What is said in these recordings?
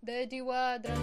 د ډیوا د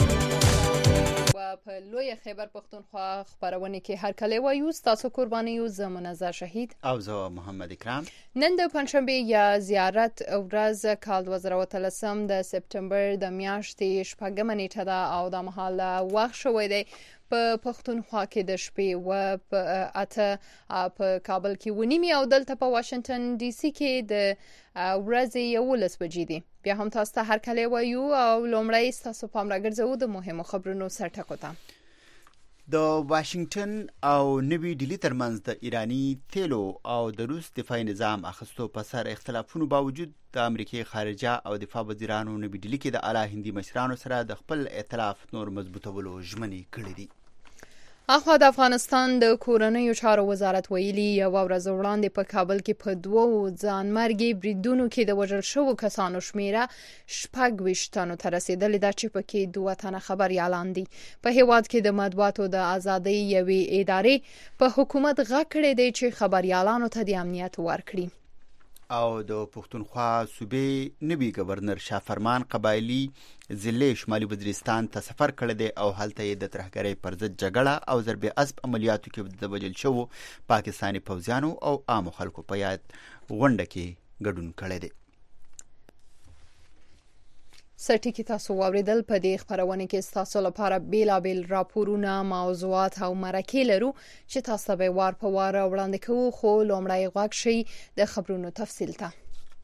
په لوی خیبر پختونخوا خبرونه کې هر کله وایو تاسو قرباني یو زمونږ شهید او زه محمد اکرام. نن د پنځشنبه یا زیارت ورځ کال 2013 د سپتمبر د میاشتې شپږم نیټه ده او د مهال وخت شوی دی په پختونخوا کې د شپې و په اته په کابل کې ونیمي او دلته په واشنگټن ډي سي کې د ورځې 11 بجې دي. بیا هم تاسو ته هر کله وایو او لومړی تاسو پام راګرځو د مهمو خبرونو سرټکو ته. د واشنگټن او نوي ډیلی ترمنځ د ایرانی تیلو او د روس دفاعي نظام اخستو په سر اختلافونو باوجود د امریکای خارجه او دفاع وزیرانو نوي ډیلی کې د اعلی هندي مشرانو سره د خپل ائتلاف نور مضبوطولو ژمنې کړې دي. اخوا د افغانستان د کورنیو چارو وزارت ویلي یو ورځ وړاندې په کابل کې په 2 ځانمرګي بریدونو کې د وژل شوو کسانو شمیره 26 تنو ته رسیدلې ده چې پکې 2 تنه خبريالان دي. په هیواد کې د مطبوعاتو د ازادۍ یوې ادارې په حکومت غږ کړی دی چې خبريالانو ته د امنیت ورکړي. او د پختونخوا صوبې نوي گورنر شافرمان قبایلی ضلع شمالي وزیرستان ته سفر کړی دی او هلته یې د ترهګرۍ پر ضد جګړه او ضرب اسب عملیاتو کې د وژل شوو پاکستاني پوځیانو او عامو خلکو په یاد غونډه کې ګډون کړی دی. سټیکی تاسو واوریدل په دې خبرونه کې تاسو لپاره بیلابل راپورونه موضوعات او مرکې لرو چې تاسو به وار په وار وړاندې کوو خو لومړی غوږ شي د خبرونو تفصیل ته.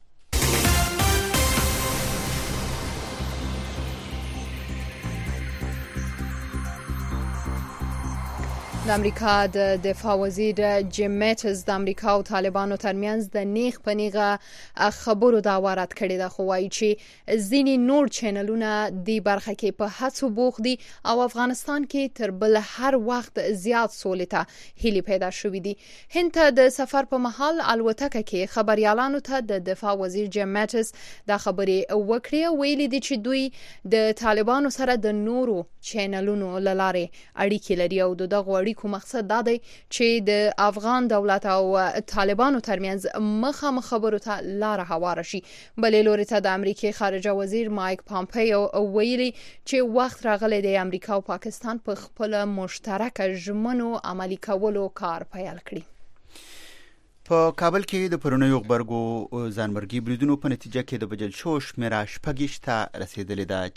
د امریکا د دفاع وزیر جیم میټس د امریکا او طالبانو ترمنځ د نیغ په نیغه خبرو دا وارد کړی دا خو وايي چې ځینې نور چینلونه د برخه کې په هڅو بوخت دي او افغانستان کې تر بل هر وخت زیات سولې ته هیلې پیدا شوې دي. هند ته د سفر په مهال الوتکه کې خبريالانو ته د دفاع وزیر جیم میټس دا خبرې وکړې ویلي دي چې دوی د طالبانو سره د نورو چینلونو لاره اړیکې لري او دغه کو مقصد دا دی چې د افغان دولت او طالبانو ترمنځ مخامخ خبرو ته لار هواره شي. بلې لوري ته د امریکای خارجه وزیر مایک پامپیو ویلي چې وخت راغلی دی امریکا او پاکستان په خپل مشترک ژمنو عملي کولو کار پیل کړي. په کابل کې د پرونیو خبرګو ځانمرګي بریدونو په نتیجه کې د بجل شو شمیره 26 ته رسیدلې ده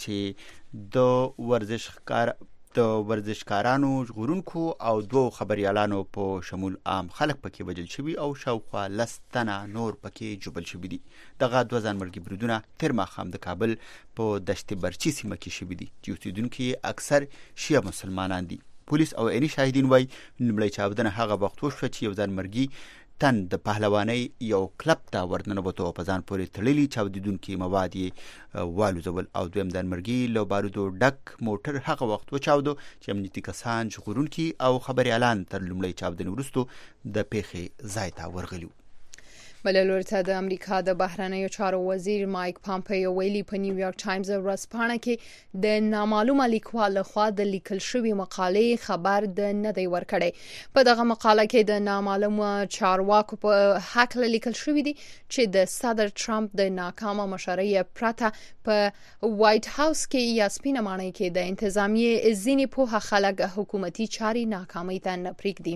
چې د ورزشکارانو ژغورونکو او 2 خبريالانو په شمول عام خلک پکې وژل شوي او شاوخوا 10 تنه نور پکې جوړل شوي دي. دغه 2 ځانمرګي بریدونه تر ماښام د کابل په دشت برچی سیمه کې شوي دي چې اوسیدونکو اکثر شیعه مسلمانان دي. پولیس او عیني شاهدین وایي لومړی چاودنه هغه وخت وشوه چې یو ځانمرګي تن د پهلوانۍ یو کلب ته ورننوتو په ځان پورې تړلي چاودیدونکي مواد یې والوزول او دویم ځانمرګي له بارودو ډک موټر هغه وخت وچاودو چې امنیتي کسان ژغورونکي او خبريالان تر لومړۍ چاودنې وروسته د پیښې ځای ته ورغلي. بلې لوري ته د امریکا د بهرنیو چارو وزیر مایک پامپیو ویلي په نیویارک ټایمز ورځپاڼه کې د نامعلومه لیکوال لخوا د لیکل شوی مقالې خبر د نه دی ورکړی. په دغه مقاله کې د نامعلومه چارواکو په حق لیکل شوی دی چې د صدر ټرمپ د ناکامه مشرۍ پرته په وایټ هاوس کې یا سپینه ماڼۍ کې د انتظامیه ځینې په خلک حکومتي چاري ناکامۍ ته نه پریږدي.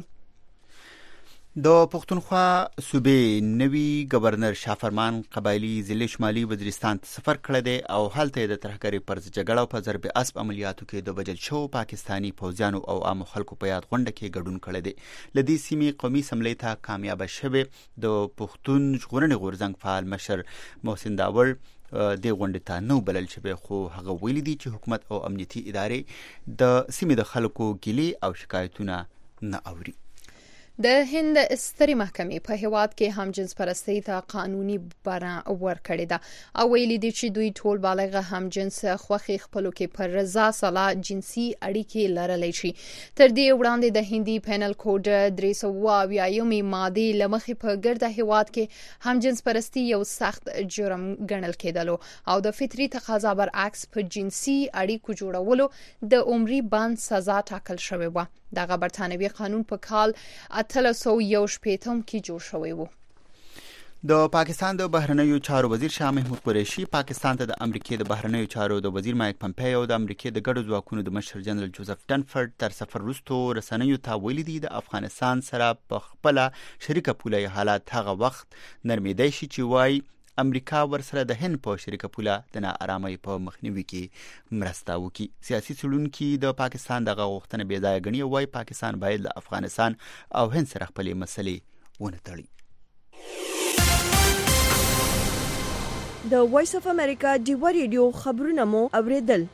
د پختونخوا صوبې نوي گورنر شافرمان قبایلی ضلع شمالي وزیرستان ته سفر کړی دی او هلته د ترهګرۍ پر ضد جګړه او په ضرب اسب عملیاتو کې د وژل شوو پاکستاني پوځیانو او عامو خلکو په یاد غونډه کې ګډون کړی دی. له دې سیمې قومي اسمبلۍ ته کامیاب شوی د پښتون ژغورنې غورځنګ فعال مشر محسن داور د غونډې ته نو بلل شوی خو هغه ویلي دی چې حکومت او امنیتي ادارې د سیمې د خلکو ګیلې او شکایتونه نه اوري. د هند سترې محکمې په هیواد کې هم جنس پرستی ته قانوني بڼه ورکړې ده او ویلي دي چې دوی ټول بالغ هم جنس خوخي خپلو کې پر رضا سلا جنسي اړیکې لرلای شي. تر دې وړاندې د هندي پینل کوډ 322 ماده لمخې په ګرده هیواد کې هم جنس پرستی یو سخت جرم ګڼل کېدلو او د فطري تقاضا برعکس په جنسي اړیکو جوړولو د عمري بند سزا ټاکل شوې و. دغه برتانوي قانون په کال 1861 کې جوړ شوی و. د پاکستان د بهرنیو چارو وزیر شاه محمود قریشي پاکستان ته د امریکای د بهرنیو چارو د وزیر مایک پمپیو او د امریکای د ګډو ځواکونو د مشر جنرال جوزف ډنفورد تر سفر وروسته رسنیو ته ویلي دي د افغانستان سره په خپل شریکه پوله حالات هغه وخت نرمیدای شي چې وای امریکا ورسره د هند په شریکه پوله د ناارامۍ په مخنیوي کې مرسته وکړي. سیاسي څېړونکي د پاکستان دغه غوښتنه بې ځایه ګڼي او وایي پاکستان باید له افغانستان او هند سره خپلې مسلې ونه تړي. د وایس اف امریکا ډیوا ریډیو خبرونه مو اوریدل.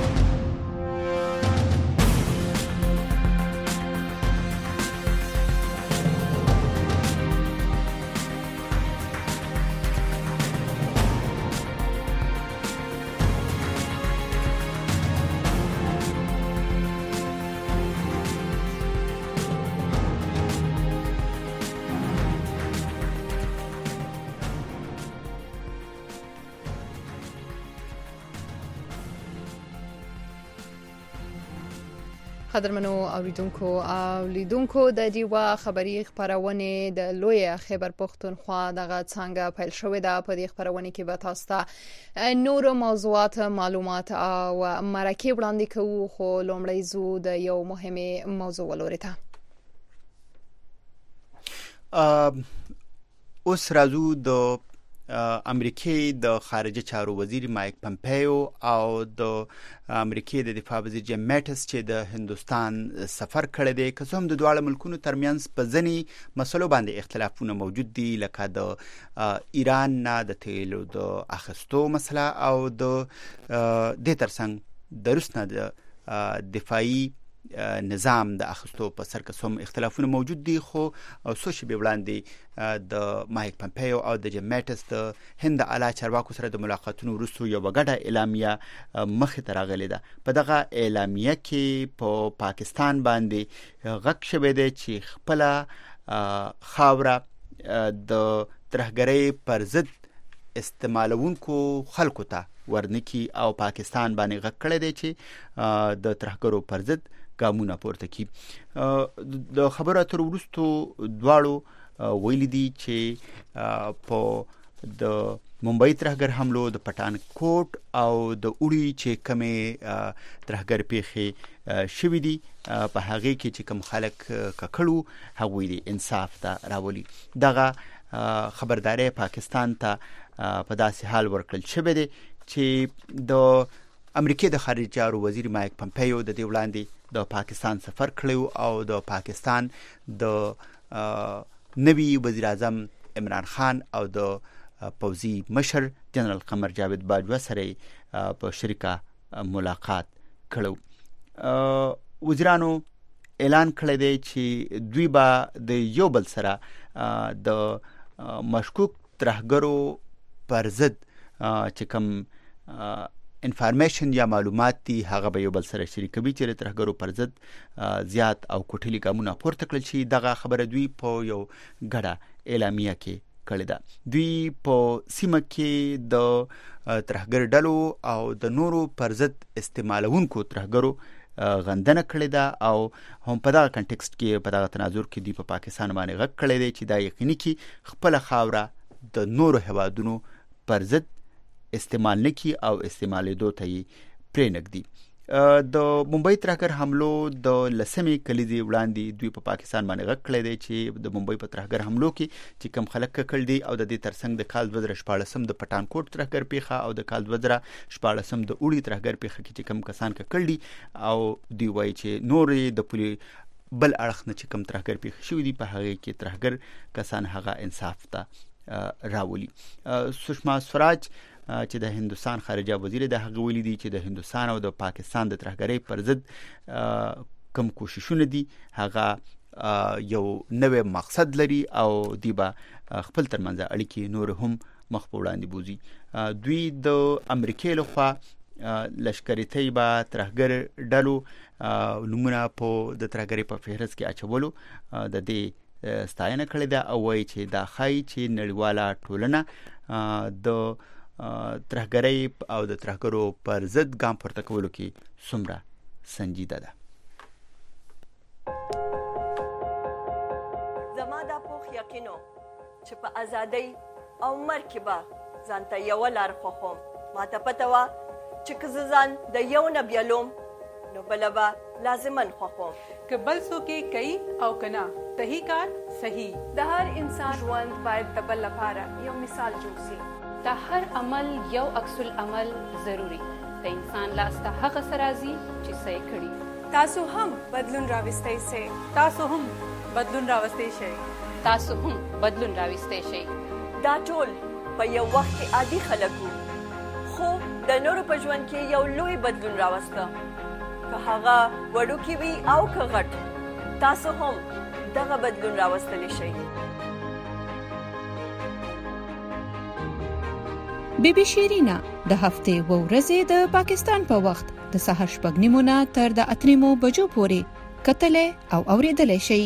قدرمنو اوریدونکو او لیدونکو د دیوا خبری خبرونه د لوی خیبر پختونخوا دغه څنګه پیل شوې ده. په دې خبرونه کې به تاسو ته نور موضوعات معلومات او مرکه وړاندې کوو، خو لومړی زو د یو مهمه موضوع ولورته. اوس راځو د امریکای د خارجه چارو وزیر مایک پمپیو او د امریکای د دفاع وزیر جیم میټس چې د هندستان سفر کړی دی، که څه هم د دواړو ملکونو ترمنځ په ځینې مسلو باندې اختلافونه موجود دي، لکه د ایران نه د تیلو د اخیستو مسله او د دې ترڅنګ د روس نه د دفاعي نظام د اخیستو په سر کې هم اختلافونه موجود دي. خو څو شېبې وړاندې د مایک پمپیو او د جیم میټس د هند اعلی چارواکو سره د ملاقاتونو وروسته یو ګډه اعلامیه مخې ته راغلې ده. په دغه اعلامیه کې په پاکستان باندې غږ شوی دی چې خپل خاوره د ترهګرۍ پر ضد استعمالونکو خلکو ته ورنکي او پاکستان باندې غږ کړی دی چې د ترهګرو پر ضد ګامونه پورته کړي. د خبرو اترو وروسته دواړو ویلي دي چې په د ممبئی ترهګر حملو، د پټان کوټ او د اوړي چې کمې ترهګر پیښې شوې دي په هغه کې چې کوم خلک ککړو هغوی دي انصاف ته راولي. دغه خبرداري پاکستان ته په داسې حال ورکړل شوی دی چې د امریکای د خارجه چارو وزیر مایک پمپیو د دې وړاندې د پاکستان سفر کړو او د پاکستان د نوي وزیر اعظم عمران خان او د پوځي مشر جنرال قمر جاوید باجوا سره په شریکه ملاقات کړو. وزیرانو اعلان کړی دی چې دوی به د یو بل سره د مشکوک ترهګرو پر ضد چې کوم انفارمیشن یا معلومات دي هغه به یو بل سره شریکوي چې ترهګرو پر ضد زیات او کوټلي ګامونه پورته کړل شي. دغه خبره دوی په یو ګډه اعلامیه کې کړې ده. دوی په سیمه کې د ترهګر ډلو او د نورو پر ضد استعمالونکو ترهګرو غندنه کړې ده او هم په دغه کنټکست کې په دغه تناظر کې دی په پاکستان باندې غږ کړی دی چې دا یقیني کې خپل خاوره د نورو هوادونو پر ضد استعمال نکي او استعمالېدو ته یې پرېنږدي. د ممبئی ترهګر حملو د لسمې کلیزې وړاندې دوی په پاکستان باندې غږ کړی دی چې د ممبئی په ترهګر حملو کې چې کوم خلک ککړ دي او د دې ترڅنګ د کال 2014 د پټان کوټ ترهګر پیښه او د کال 2014 د اوړي ترهګر پیښه کې چې کوم کسان ککړ دي او دوی وایي چې نورې د پولي بل اړخ نه چې کوم ترهګر پیښه شوې دي په هغه کې ترهګر کسان هغه انصاف ته راولي. سشما سوراج چې د هندستان خارجه وزیر د هغه ویلي دي چې د هندستان او د پاکستان د ترهګرۍ پر ضد کوم کوششونه دي هغه یو نوې مقصد لري او دی به خپل ترمنځ اړیکې نور هم مخ په وړاندې بوزي. دوی د امریکای لخوا لشکري طیبه ترهګر ډلو نمونه په د ترهګرۍ په فهرست کې اچولو د دې ستاینه کړې ده او وایي چې دا ښایي چې نړیواله ټولنه د ترهګرۍ او د ترهګرو پر ضد ګام پورته کولو کې څومره سنجیده ده. زما دا پوخ یقینو چې په ازادۍ او مرګ به ځان ته یوه لار خوښوم. ما ته پته وه چې که زه ځان د یو نه بیلوم نو بله به لازمن خوښوم. که بل څوک یې کوي او که نه صحیح کار صحیح. د هر انسان ژوند باید د بل لپاره یو مثال جوړ شي. د هر عمل یو عکس العمل ضروري. د انسان لاس ته هغه څه راځي چې څه یې کړي. تاسو هم بدلون راوستی شئ. تاسو هم بدلون راوستی شئ. تاسو هم بدلون راوستی شئ. دا ټول په یو وخت کې عادي خلک وو، خو د نورو په ژوند کې یو لوی بدلون راوسته. که هغه وړوکی وي او که غټ، تاسو هم دغه بدلون راوستلی شئ. بیبي شیرینا د هفتې و ورځې د پاکستان په وخت د سهار 6:30 نه تر د 8 بجو پورې کتلې او اوریدلې شي.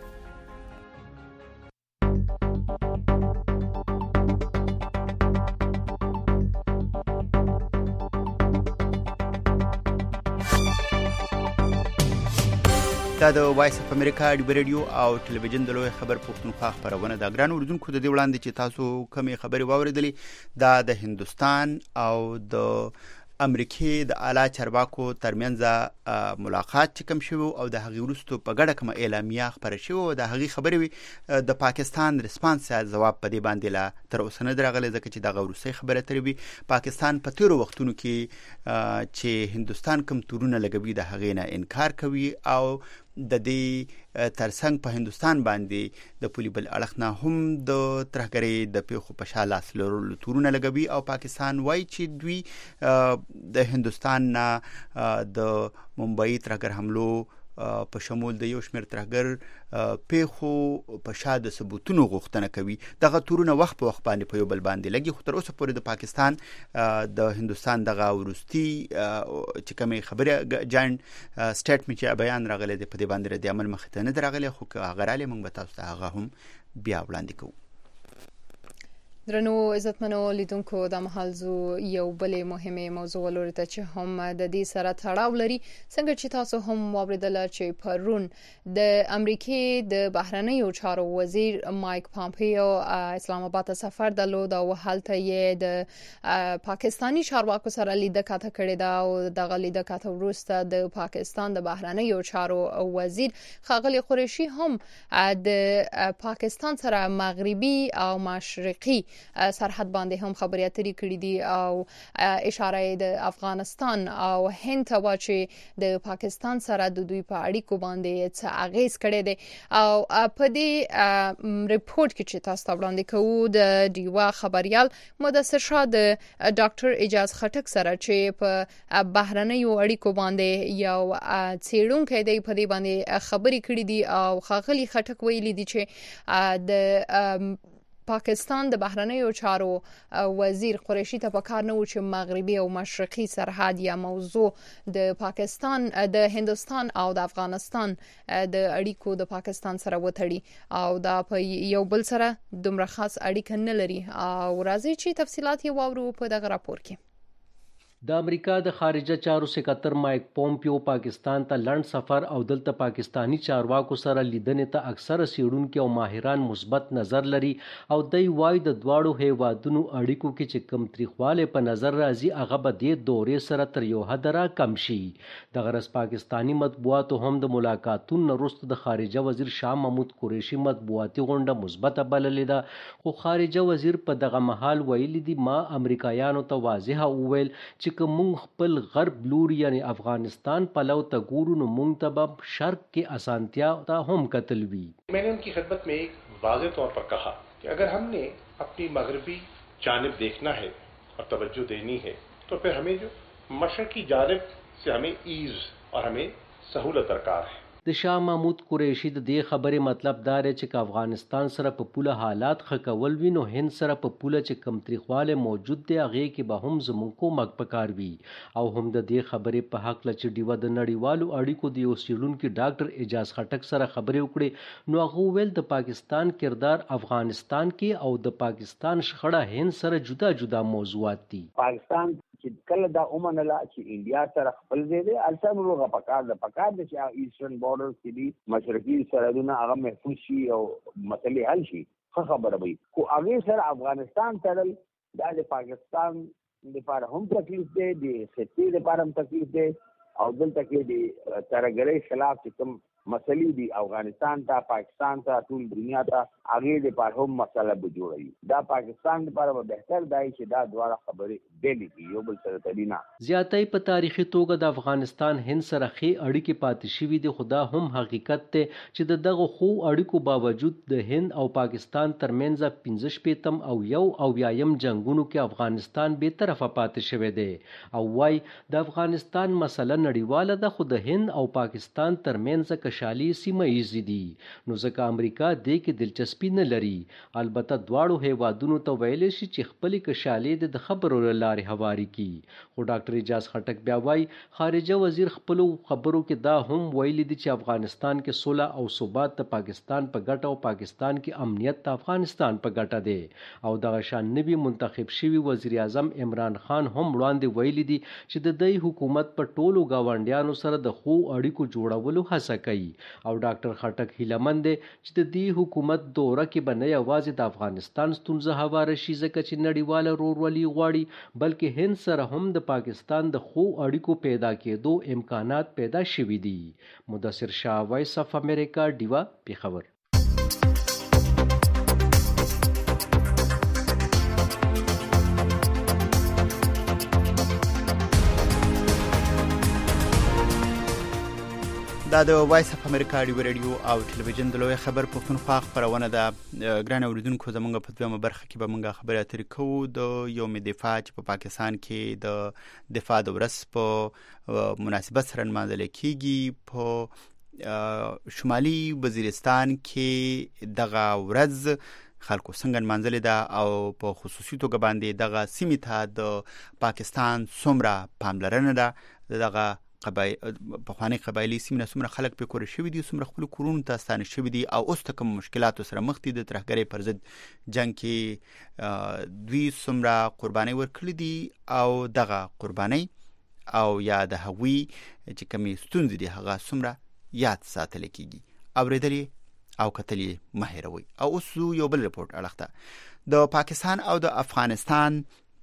دا د وایس اف امریکا ډیبر رادیو او ټلویزیون د لوی خبر پښتونخوا خبرونه د ګران اردوونکو د دې وړاندې چې تاسو کومې خبرې واوریدلې دا د هندستان او د امریکای د اعلی چارواکو ترمنځ ملاقات چې کوم شو او د هغې وروسته په ګډه کومه اعلامیه خبره شوه او د هغې خبرې د پاکستان ریسپانس ځواب په دې باندې لا تر اوسه نه درغلی ځکه چې دغه وروستۍ خبره ترې وي. پاکستان په تیرو وختونو کې چې هندستان کوم تورونه لګوي د هغې نه انکار کوي او د دې ترڅنګ په هندستان باندې د پولي بل اړخ نه هم د ترهګرۍ د پیښو په شا لاس لرلو تورونه لګوي او پاکستان وایي چې دوی د هندستان نه د ممبئی ترهګر حملو په شمول د یو شمېر ترهګر پیښو په شا د ثبوتونو غوښتنه کوي. دغه تورونه وخت په وخت باندې په یو بل باندې لګي، خو تر اوسه پورې د پاکستان د هندستان دغه وروستي چې کومې خبرې جاینټ سټیټمنټ چې بیان راغلی دی په دې باندې ردي عمل مخې ته نه دی راغلی، خو که هغه راغلی موږ به تاسو ته هغه هم بیا وړاندې کوو. درنو عزتمنو لیدونکو د مهال زو یو بلې مهمه موضوع ولوري ته چې هم د دې سره تړاو لري. څنګه چې تاسو هم واوریدل چې پرون د امریکای د بهرنیو چارو وزیر مایک پامپیو اسلام آباد ته سفر درلود او هلته یې د پاکستانی چارواکو سره لیدنه کړې ده او دغه لیدنه کاته وروسته د پاکستان د بهرنیو چارو وزیر ښاغلي قریشي هم د پاکستان سره مغربي او مشرقي سرحد باندې هم خبرې اترې کړې دي او اشاره د افغانستان او هند ته چې د پاکستان سره د دوی په اړیکو باندې څه اغیز کړي دي او په دې ریپورت کې چې تاسو ته وړاندې کوو د ډیوا خبريال مدثر شاه د ډاکټر اجاز خټک سره چې په بهرنیو اړیکو باندې یو څېړونکی دی په دې باندې خبرې کړې دي او ښاغلي خټک ویلي دي چې د پاکستان د بهرنیو چارو وزیر قریشي ته پکار نه و چې مغربي او مشرقي سرحد یا موضوع د پاکستان د هندستان او د افغانستان د اړیکو د پاکستان سره وتړي او دا په یو بل سره دومره خاص اړیکه نه لري او راځي چې تفصيلات یې واورو په دغه راپور کې. د امریکا د خارجه چارو سکرټر مایک پومپیو پاکستان ته لند سفر او دلته پاکستانی چارواکو سره لیدنې ته اکثره سیړونکو او ماهران مثبت نظر لري او دوی وايي د دواړو هیوادونو اړیکو کې چې کم تاریخواله په نظر راځي هغه به د دورې سره تر یو حد را کم شي. د غرس پاکستانی مطبوعاتو هم د ملاقاتونو وروسته د خارجه وزیر شاه محمود قریشي مطبوعاتي غونډه مثبته بللې ده، خو خارجه وزیر په دغه محل ویلي دي ما امریکایانو ته واضح وویل چې که مونږ خپل غرب لوري یعنی افغانستان پلو ته ګورو نو مونږ ته به شرق کې اسانتیا ته هم قتل وی. میں نے ان کی خدمت میں ایک واضح طور پر کہا کہ اگر ہم نے اپنی مغربی جانب دیکھنا ہے اور توجہ دینی ہے تو پھر ہمیں جو مشرقی جانب سے ہمیں ایز اور ہمیں سہولت درکار ہے. د شاه محمود قریشي د دې خبرې مطلب دا دی چې افغانستان سره په پوله حالات ښه کول وي نو هند سره په پوله چې کم تاریخواله موجود دی هغه کې به هم زموږ کومک پکار وي او هم د دې خبرې په حق لچ ډیوه د نړیوالو اړیکو د یو سیلونکو ډاکټر اجاز خټک سره خبرې وکړي نو هغه ویل د پاکستان کردار افغانستان کې او د پاکستان شخړه هند سره جدا جدا موضوعات دي. پاکستان چې کله دا اومنله چې انډیا سره خپل ځای دی الته موږ پکار د چې ایسټرن بارډر کې دي مشرقي سرحدونه هغه محفوظ شي او مسلې حل شي خبره وي. خو هغه سره افغانستان تړل دا د پاکستان لپاره هم تکلیف دی، د سیاسي لپاره هم تکلیف دی، او دلته کې د ترګرۍ خلاف چې کوم مسلې دي افغانستان ته، پاکستان ته، ټول دنیا ته، هغه لپاره هم مسله به جوړوي. دا پاکستان لپاره به بهتر دی چې دا دواړه خبرې بیلې دي، یو بل سره تړي نه. زیاتې په تاریخي توګه د افغانستان هند سره ښې اړیکې پاتې شوې دي، خو دا هم حقیقت دی چې دغه خو اړیکو باوجود د هند او پاکستان ترمنځ 15 او 1 جنگونو کې افغانستان به طرفه پاتې شوی دی، او وايي د افغانستان مسله نړیواله ده، خو د هند او پاکستان ترمنځ کشالي سیمه ایزي دي، نو ځکه امریکا دې کې دلچسپي نه لري. البته دواړو هیوادونو ته ویل شي چې خپل کشالي د خبرو لارې هواري کی. خو ډاکټر اجاز خټک بیا وايي خارجه وزیر خپل خبرو کې دا هم ویل دي چې افغانستان کې صلح او ثبات د پاکستان په ګټه او پاکستان کې امنیت د افغانستان په ګټه دی، او دغه شان نوی منتخب شوی وزیر اعظم عمران خان هم وړاندې ویل دي چې د دې حکومت په ټولو گاونډیانو سره د خو اړیکو جوړولو هڅه کوي. او ډاکټر خټک هیلمند دی چې د دې حکومت دوره کې به نه یوازې د افغانستان ستونزه هواره شي ځکه چې نړیواله ورورولي غواړي، بلکې هند سره هم د پاکستان د خو اړیکو پیدا کېدو امکانات پیدا شوي دي. مدثر شاه، وایس اف امریکا، ډیوا، پیښور. دا د وایس اف امریکا رادیو او ټلویزیون د لوی خبر پښتونخوا خبرونه ده. ګران اوریدونکو، زمونږ په دویمه برخه کې به موږ خبرې اترې کوو د یوم دفاع چې په پاکستان کې د دفاع د ورځ په مناسبت سره نمانځل کېږي. په شمالي وزیرستان کې دغه ورځ خلکو څنګه نمانځلې ده او په خصوصي توګه باندې دغه سیمې ته د پاکستان څومره پاملرنه ده، دغه پخوانی قبایلی سیمه څومره خلک په کور شوي دي، څومره خپل کورونو ته ستانه شوي دي، او اوس ته کوم مشکلاتو سره مخ دي. د ترهګرۍ پر ضد جنگ کې دوی څومره قرباني ورکړي دي، او دغه قرباني او یا د هغوی چې کومې ستونزې دي هغه څومره یاد ساتل کېږي. اورېدلې او کتلې مه هېروئ. او اوس یو بل رپورټ اړخ ته د پاکستان او د افغانستان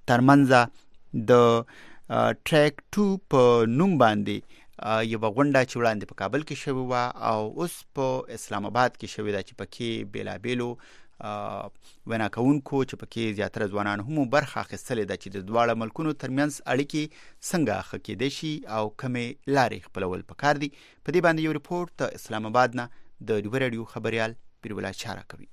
ترمنځ د ټریک 2 په نوم باندې یو غونډه چې وړاندې په کابل کې شوې وه، او اوس په اسلام آباد کې شوې ده، چې پکې بیلابیلو وینا کوونکو چې پکې زیاتره ځوانان هم برخه اخیستلې ده چې د دواړو ملکونو ترمنځ اړیکې څنګه ښه کېدای شي او کومې لارې خپلول پکار دي. په دې باندې یو رپورټ د اسلام آباد نه د ډیوا رادیو خبريال پیرولای چاره کوي.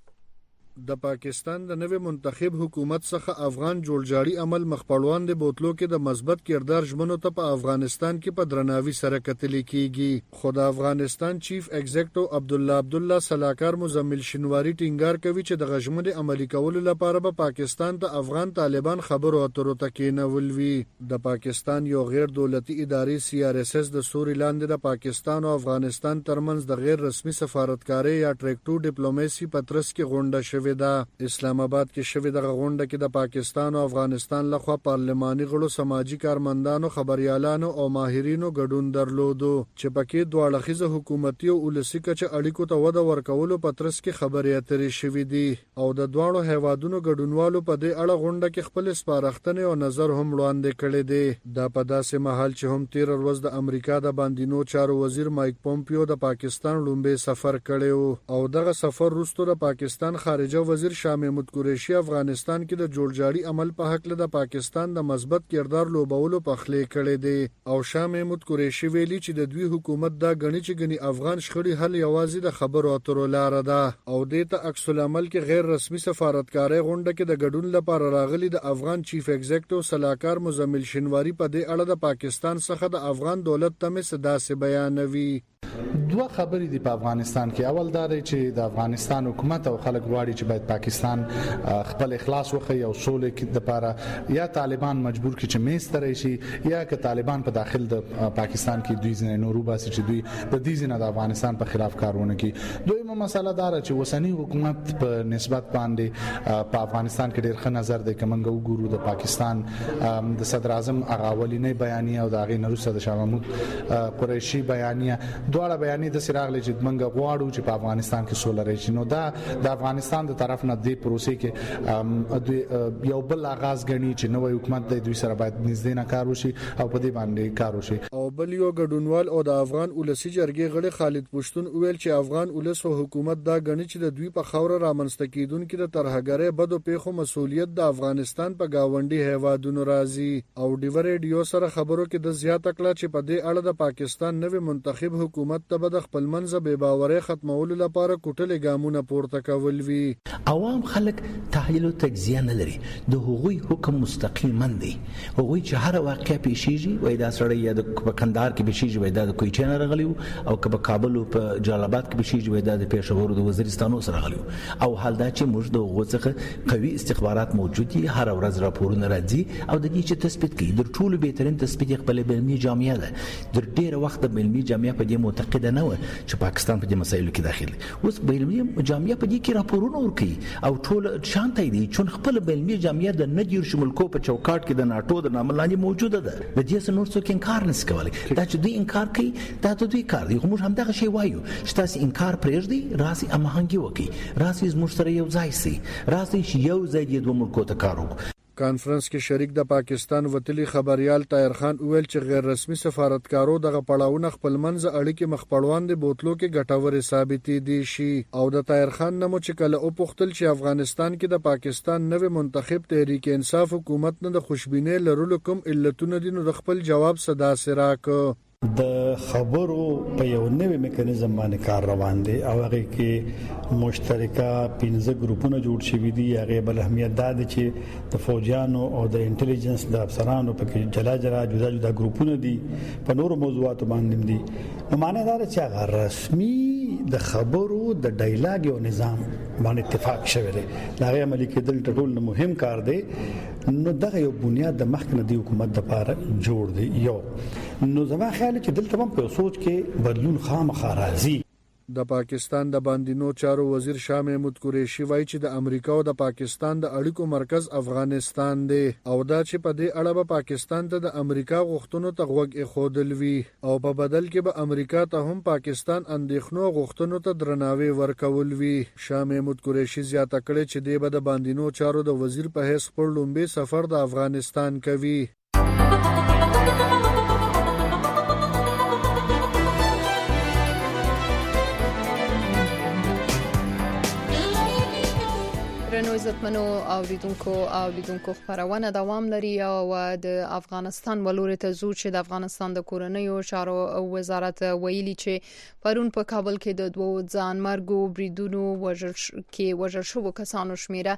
د پاکستان د نوې منتخب حکومت څخه افغان جوړجاړي عمل مخپړوان د بوتلو کې د مثبت کردار ژمنو ته په افغانستان کې په درناوي سره کتل کېږي. خو د افغانستان چیف ایگزیکټیو عبدالله صلاحکار مزمل شینواری ټینګار کوي چې د غژمنې عملی کولو لپاره به پاکستان ته افغان طالبان خبرو اترو ته کېنول وي. د پاکستان یو غیر دولتي ادارې CRSS د سوري لاندې د پاکستان او افغانستان ترمنځ د غیر رسمي سفارتکارۍ یا ټریک 2 ډیپلوماسي په ترڅ کې غونډه شوې ده. اسلام آباد کې شوې دغه غونډه کې د پاکستان او افغانستان لخوا پارلماني غړو، سماجی کارمندانو، خبريالانو او ماهرینو ګډون درلودو چې پکې دوه اړخیزه حکومتي او ولسي کچه اړیکو ته وده ورکولو په ترڅ کې خبرې اترې شوې دي. او د دوه هیوادونو ګډونوالو په دې اړه غونډه کې خپل سپارښتنې او نظر هم وړاندې کړي دي. دا په داسې مهال چې هم 13 ورځ د امریکا د باندینو چارو وزیر مایک پومپیو د پاکستان لومبي سفر کړی او دغه سفر وروسته د پاکستان خارجه وزیر شاه محمود قریشي افغانستان کې د جوړجاړي عمل په حق له د پاکستان د مثبت کردار لوبولو په خلې کړي دي. او شاه محمود قریشي ویلي چې د دوی حکومت دا غني چې غني افغان شخړې حل یوازې د خبرو اترو لار ده. او د ته عکس العمل کې غیر رسمي سفارتکارۍ غونډه کې د ګډون لپاره راغلي د افغان چیف ایگزیکټیو صلاحکار مزمل شینواری په دې اړه د پاکستان څخه د افغان دولت ته مصداسه بیانوي. دوه خبرې دي په افغانستان کې. اول دا دی چې د افغانستان حکومت او خلک غواړي چې باید پاکستان خپل اخلاص وکړي او سولې کې د لپاره یا طالبان مجبور کړي چې میز ته راشي یا که طالبان په داخل د پاکستان کې دوی ځنه نورو باسي چې دوی د دې ځنه د افغانستان په خلاف کارونه کوي. دویمه مسله دا ده چې وسنی حکومت په نسبت باندې په افغانستان کې ډېر ښه نظر دی. کومنګ وګورو د پاکستان د صدر اعظم اغاولینې بیانیه او د هغې نه وروسته د شاه محمود قریشي بیانیه دواړه دواړه بیانې د سراغلي چې منګه غواړو چې په افغانستان کې سوله راشي. نو دا د افغانستان د طرف نه د پروسې کې یو بل آغاز غني چې نوې حکومت د دوی سره باید نږدې نه کار وشي او په دې باندې کار وشي. او بل یو ګډونوال او د افغان ولسی جرګې غړي خالد پښتون ویل چې افغان ولس او حکومت دا غني چې د دوی په خوره رامنځته کیدونکو د ترهګرۍ بدو پیښو مسؤلیت د افغانستان په گاونډي هیوادونو راځي. او ډیو ریډیو سره خبرو کې د زیات کړه چې په دې اړه د پاکستان نوې منتخب حکومت ته به د خپل منځ به باورې ختمولو لپاره کوټلې ګامونه پورته کول وی. عوام خلک تحلیل او تجزیه نه لري، د هغوی حکم مستقیما دی. هغوی چې هر واقعیا پیښیږي وای دا سړی یا د کندهار کې پیښیږي وای دا د کویټه نه راغلی او که په کابل او په جلال آباد کې پیښیږي وای دا د پېښور د وزیرستان سره راغلی. او حال دا چې موږ د غوڅخه قوي استخبارات موجود دي، هر ورځ راپورونه راځي او د دې چې تثبیت کوي. د ټولو بهترین تثبیت خپل علمي جامعه ده. د ډېر وخت د علمي جامعه په دې معتقده نه و چې پاکستان په دې مسایلو کې داخل دی. اوس علمي جامعه په دې کې راپورونه ورکوي او ټول شانته دي چې خپل علمي جامعه د ندیر شمولکو په چوکاټ کې د ناتو د نامه لاندې موجوده ده. د دې نور څوک انکار نه کوي. دا چې دوی انکار کوي دا د دوی کار دی. موږ هم دغه شی وایو چې تاسو انکار پرېږدئ، راسي امهنګي وکړي، راسي زموږ سره یو ځای سي، راسي یو ځای د دوه ملکو ته کار وکړو. کانفرنس کې شریک د پاکستان وتلی خبريال طاهر خان ویل چې غیر رسمي سفارتکارو دغه پړاوونه خپل منځ اړیکې مخپړوان دي بوتلو کې ګټورې ثابتې دي شي. او د طاهر خان نمو چې کله او پختل چې افغانستان کې د پاکستان نوې منتخب تحریک انصاف حکومت نه د خوشبینۍ لرلو کوم علتونه دي، نو د خپل جواب صدا سراک د خبرو په یو نوې میکانیزم باندې کار روان دي او هغه کې مشترکه 15 ګروپونه جوړ شوي دي. هغه بل اهمیت دا دی چې د فوجانو او د انټيليجنس د افسرانو په کې جلا جدا ګروپونه دي په نورو موضوعاتو باندې دي. نو معنی دا چې هغه رسمي د خبرو د ډایلاګ او نظام باندې اتفاق شوی دی. دا غي عملي کېدل ټول مهم کار دی. نو دغه یو بنیاد د مخکنه دی حکومت لپاره جوړ دی. یو نو زما خیال چې دلته هم په سوچ کې بدلون خامخا راځي. د پاکستان د باندینو چارو وزیر شاه محمود قریشي وایي چې د امریکا او د پاکستان د اړیکو مرکز افغانستان دی او دا چې په دې اړه به پاکستان ته د امریکا غوښتنو ته غوږ ایښودل وي او په بدل کې به امریکا ته هم پاکستان اندېښنو غوښتنو ته درناوی ورکول وي. شاه محمود قریشي زیاته کړې چې دی به د باندینو چارو د وزیر په حیث خپل لومبي سفر د افغانستان کوي. عزتمنو اوریدونکو خبرونه دوام لري او د افغانستان ولوري ته زو چې د افغانستان د کورنیو چارو وزارت ویلي چې پرون په کابل کې د دوه ځانمرګو بریدونو وژل شوو کسانو شمیره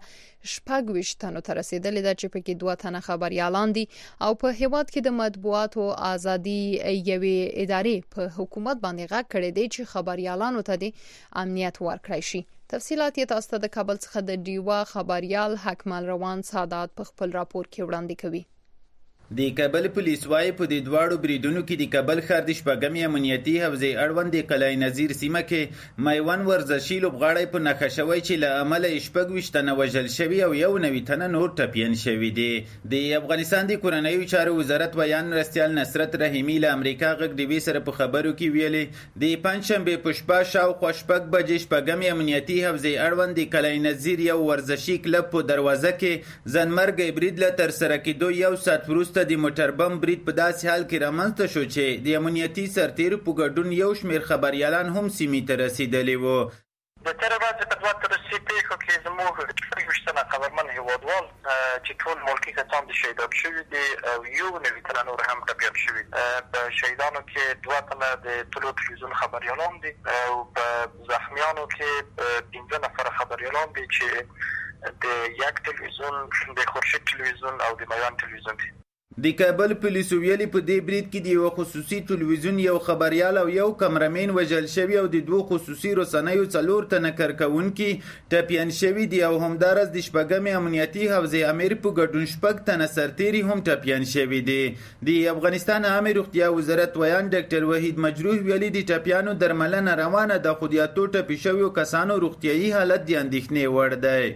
26 تنو ته رسیدلې ده چې پکې 2 تنه خبريالان دي او په هیواد کې د مطبوعاتو ازادي یوې ادارې په حکومت باندې غږ کړی دی چې خبريالانو ته د امنیت ورکړي شي. تفصیلات یې تاسو ته د کابل څخه د ډیوا خبريال حکمل روان سادات په خپل راپور کې وړاندې کوي. د کابل پولیس وايي په دې دواړو بریدونو کې د کابل ښار د شپږمې امنیتي حوزې اړوند د قلعه نذیر سیمه کې میوان ورزشي لوبغاړی په نښه شوی چې له امله 26 تنه وژل شوي او 91 تنه نور ټپیان شوي دي. د افغانستان د کورنیو چارو وزارت ویان مرستیال نصرت رحیمی له امریکا غږ ډیوي سره په خبرو کې ویلي د پنځشنبه په شپه شاوخوا 6 بجې شپږمې امنیتي حوزې اړوند د قلعه نذیر یو ورزشي کلب په دروازه کې ځانمرګي برید له ترسره کېدو یو ساعت وروسته د موټر بم برید په داسې حال کې رامنځته شو چې د امنیتي سرتیرو په ګډون یو شمېر خبريالان هم سیمې ته رسیدلي وو. د تېره ورځې په 2 ترسي پیښو کې زموږ 26 تنه خبرمن هیوادوال چې ټول ملکي کسان د شهیدان شوي دي او 91 تنه نور هم ټپیان شوي. په شهیدانو کې 2 تنه د طلوع تلویزیون خبريالان دي او په زخمیانو کې 15 نفر خبريالان دي چې د یک تلویزیون د خورشید تلویزیون او د میوان تلویزیون دي. د کابل پولیسو ویلي په دې برید کې د یو خصوصي تلویزیون یو خبريال او یو کمرمین وژل شوی او د 2 خصوصي رسنیو 4 تنه کارکونکي ټپیان شوي دي او همدارس د شپږمې امنیتي حوزې امیر په ګډون 6 تنه سرتیري هم ټپیان شوي دي. د افغانستان عامه روغتیا وزارت ویان ډاکټر وحید مجروح ویلي د ټپیانو درملنه روانه ده خو د اتو ټپي شویو کسانو روغتیايي حالت د اندېښنې وړ دی.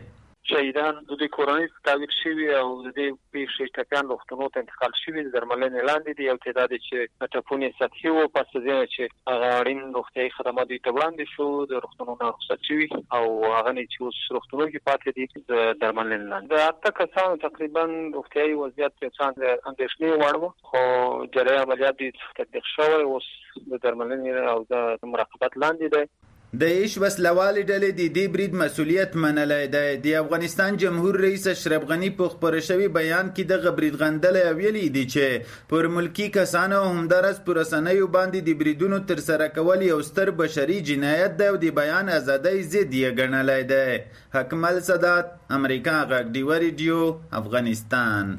شهیدان د دې کورنۍ تعبیر شوي او د دې پیښې ټپیان روغتونونو ته انتقال شوي د درملنې لاندې دي. یو تعداد چې ټپونه سطحي وو پس ځینې چې هغه اړین روغتیايي خدمات دوی ته وړاندې شو د روغتونونو رخصت شوي او هغه نه چې اوس روغتونونو کې پاتې دي د درملنې لاندې. د اته کسانو تقریبا روغتیايي وضعیت څنګه اندېښنې وړ وو خو جراحي عملیات دي تطبیق شوی اوس د درملنې او د مراقبت لاندې دی. د ایش وسلوالې ډلې د دې برید مسؤلیت منلی دی. د افغانستان جمهور رئیس اشرف غنی په خپاره شوي بیان کې دغه برید غندلی او ویلي دي چې پر ملکی کسانو همدارس پر رسنیو باندې د بریدونو ترسره کول یو ستر بشري جنایت دی او د بیان ازادۍ ضد یې ګڼلی دی. حکمل سادات، امریکا غږ ډیوه ریډیو، افغانستان.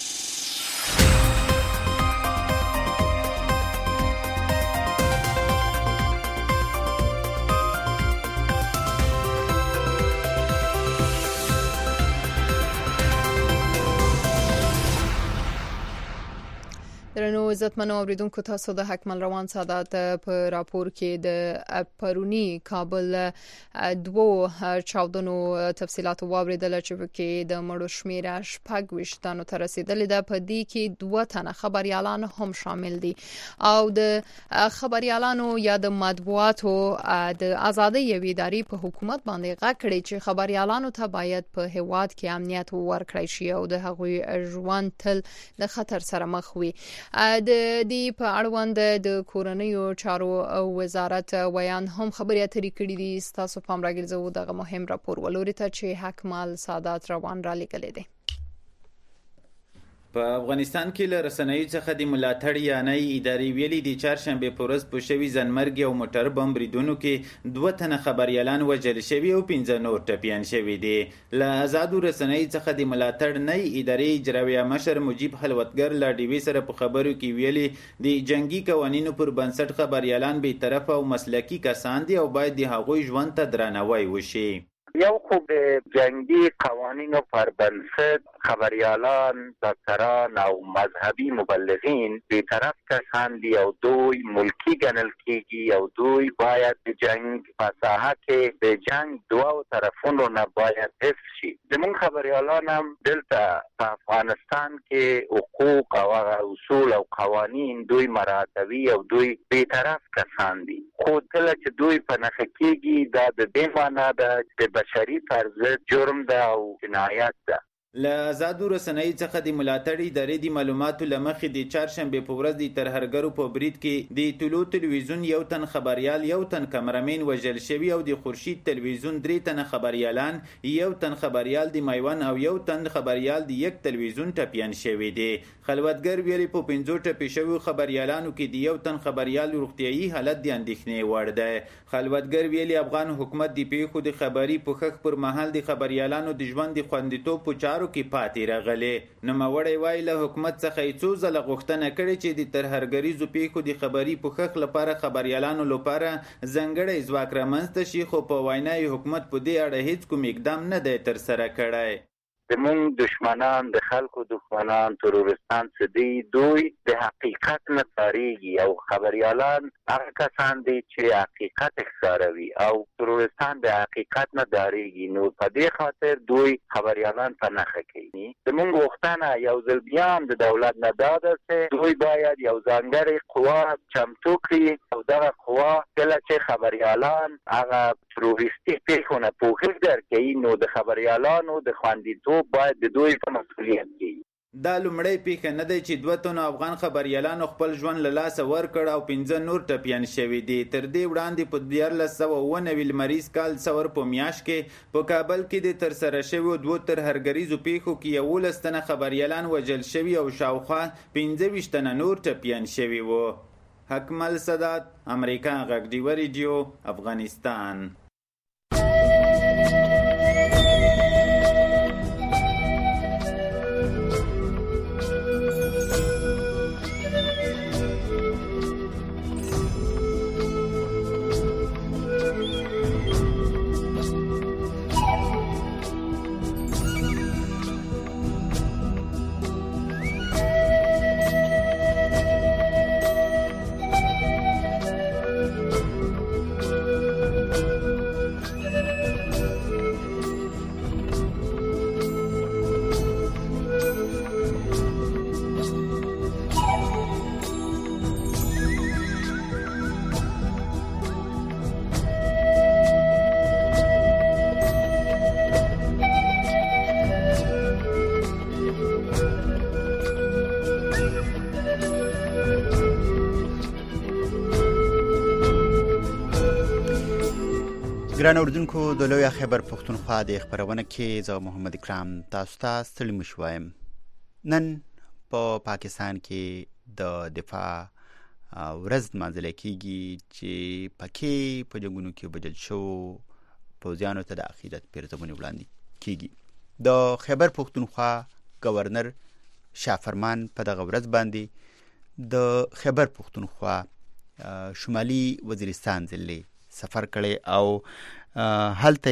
درنو عزتمنو اوریدونکو، تاسو د حکمل روان سادات په راپور کې د پرونی کابل دوو چاودنو تفصيلات واوریدل چې کې د مړو شمیر 28 تنو ته رسیدلې ده. په دې کې 2 تنه خبريالان هم شامل دي او د خبريالانو یا د مطبوعاتو د ازادۍ ادارې په حکومت باندې غږ کړی چې خبريالانو ته باید په هواد کې امنیت ورکړی شي او د هغوی ژوند تل د خطر سره مخ وي. د دې په اړوند د کورنیو چارو وزارت ویان هم خبري اترې کړې دي. تاسو پام راګرځو دغه مهم راپور ولوري ته چې حکمل سادات روان را لیکل دي. په افغانستان کې له رسنیو څخه د ملاتړ یا نه ادارې ویلي دي چهارشنبه په ورځ په شوي ځانمرګي او موټر بم بریدونو کې 2 تنه خبريالان وژل شوي او 15 نور ټپیان شوي دي. له آزادو رسنیو څخه د ملاتړ نه ادارې اجراییه مشر مجیب خلوتګر لا ډیوي سره په خبرو کې ویلي د جنگي قوانینو پر بنسټ خبريالان به طرف او مسلکی کسان دي او باید د هغوی ژوند ته درناوی وشي. یو خو د جنگی قوانینو پر بنسټ خبریالان، ډاکټران او مذهبي مبلغین بیطرف کسان دي او دوی ملکی ګڼل کیږي او دوی باید د جنگ په ساحه کې د جنگ دوه طرفونو نه باید حفظ شي. زموږ خبریالان هم دلته په افغانستان کې حقوق او اصول او قوانین دوی مراعاتوي او دوی بیطرف کسان دي. خو کله چې دوی په نښه کیږي دا د دې معنا ده چې بشري فرض جرم ده او جنایت ده. له آزادو رسنیو څخه د ملاتړ ادارې د معلوماتو له مخې د چهارشنبه په ورځ د ترهګرو په برید کې د طلوع تلویزیون 1 تن خبريال، 1 تن کمرمین وژل شوی او د خورشید تلویزیون 3 تن خبريالان، 1 تن خبريال د میوان او 1 تن خبريال د یک تلویزیون ټپیان شوی دي. خلوتګر ویلي په 15 ټپي شوی خبريالانو کې د 1 تن خبريال روغتيایي حالت د اندېښنې وړ دی. خلوتګر ویلي افغان حکومت د پیښو د خبري په خخ پر مهال د خبريالانو د ژوند د خوندیتوب په چارو کې پاتې راغلي. نوموړی وایي له حکومت څخه یې څو ځله غوښتنه کړې چې د ترهګریزو پیښو د خبري په خخ لپاره خبريالانو لپاره ځانګړی ځواک رامنځته شي، خو په وینا یې حکومت په دې اړه هیڅ کوم اقدام نه دی ترسره کړی. زموږ دشمنان د خلکو دشمنان تروریستان څه دي دوی د حقیقت نه تاریږي او خبريالان هغه کسان دي چې حقیقت ښکاروي او تروریستان د حقیقت نه داریږي. نو په دې خاطر دوی خبريالان په نښه کوي. زموږ غوښتنه یو ځل بیا د دولت نه دا ده چې دوی باید یو ځانګړی قوه چمتو کړي او دغه قوه کله چې خبريالان هغه تروریستي پیښو نه پوښښ درکوي نو د خبريالانو د خوندیتوب باید د دوی په مسؤلیت کې. دا لومړی پیښه نه دی چې 2 تنو افغان خبريالانو خپل ژوند له لاسه ورکړ او 15 نور ټپیان شوي دي. تر دې وړاندې په 1999 لمریز کال څور په میاشت کې په کابل کې د ترسره شویو 2 ترهګریزو پیښو کې 11 تنه خبريالان وژل شوي او شاوخوا 15 تنه نور ټپیان شوي وو. حکمل سادات، امریکا غږ ډیوه ریډیو، افغانستان. ګران اوردونکو د لوی خیبر پښتونخوا د خبرونه کې زه محمد اکرام تاسو ته ستړي مشوایم. نن په پاکستان کې د دفاع ورځ لمانځل کېږي چې پکې په جنګونو کې وژل شوو پوځیانو ته د عقیدت پیرزبونې وړاندې کېږي. د خیبر پښتونخوا گورنر شاه فرمان په دغه ورځ باندې د خیبر پښتونخوا شمالي وزیرستان ضلع سفر کړي او هلته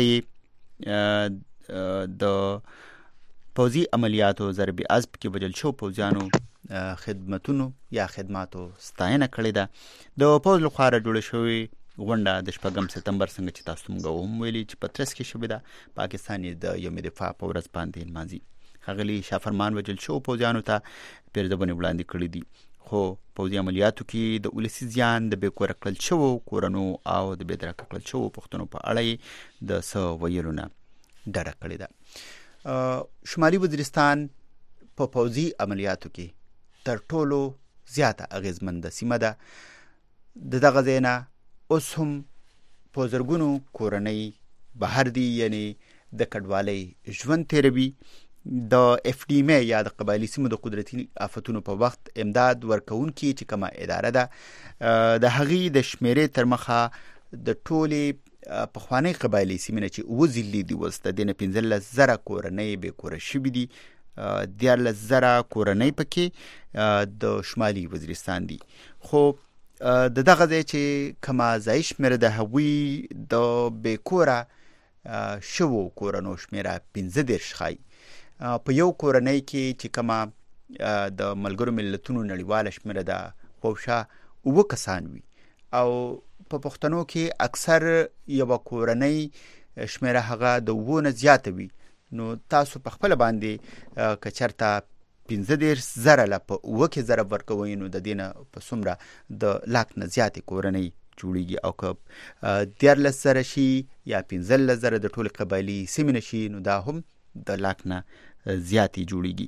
یې د پوځي عملیاتو ضرب عزب کې وژل شو پوځیانو خدماتو ستاینه کړې ده. د پوځ لخوا جوړه شوې غونډه د 8 سپتمبر څنګه چې تاسو موږ هم ویلي چې په ترڅ کې شوې ده پاکستان د یوم دفاع په ورځ باندې نمانځي. ښاغلي شاه فرمان وژل شو پوځیانو ته پیرزبونې وړاندې کړې دي، خو پوځي عملیاتو کې د ولسي زیان د بې کوره کړل شوو کورنو او د بې درکه کړل شوو پښتنو په اړه د څه ویلو نه ډډه کړې ده. شمالي وزیرستان په پوځي عملیاتو کې تر ټولو زیاته اغیزمنده سیمه ده. د دغه ځای نه اوس هم په زرګونو کورنۍ بهر دي، یعنی د کډوالۍ ژوند تیروي. د FDM یا د قبایلي سیمو د قدرتي آفتونو په وخت امداد ورکوونکي چې کومه اداره ده د هغې د شمیرې تر مخه د ټولې پخوانۍ قبایلي سیمې نه چې 9 ضلعې دي اوس د دې نه 15,000 کورنۍ بې کوره شوي دي. 14,000 کورنۍ پکې د شمالي وزیرستان دي. خو د دغه ځای چې کومه ځایي شمېره د هغوی د بې کوره شوو کورنو شمېره 15 ښایي. په یو کورنۍ کې چې کومه د ملګرو ملتونو نړیواله شمېره ده خوشا 9 کسان وي او په پښتنو کې اکثر یو کورنۍ شمېره هغه د 9 نه زیاته وي. نو تاسو په خپل باندې که چېرته 15,000 له په 9 کې ضرب ورکوئ نو د دې نه په څومره د لاک نه زیاتې کورنۍ جوړیږي، او که 14,000 شي یا 15,000 د ټولې قبایلي سیمې نه شي نو دا هم د لاک نه زیاتې جوړیږي.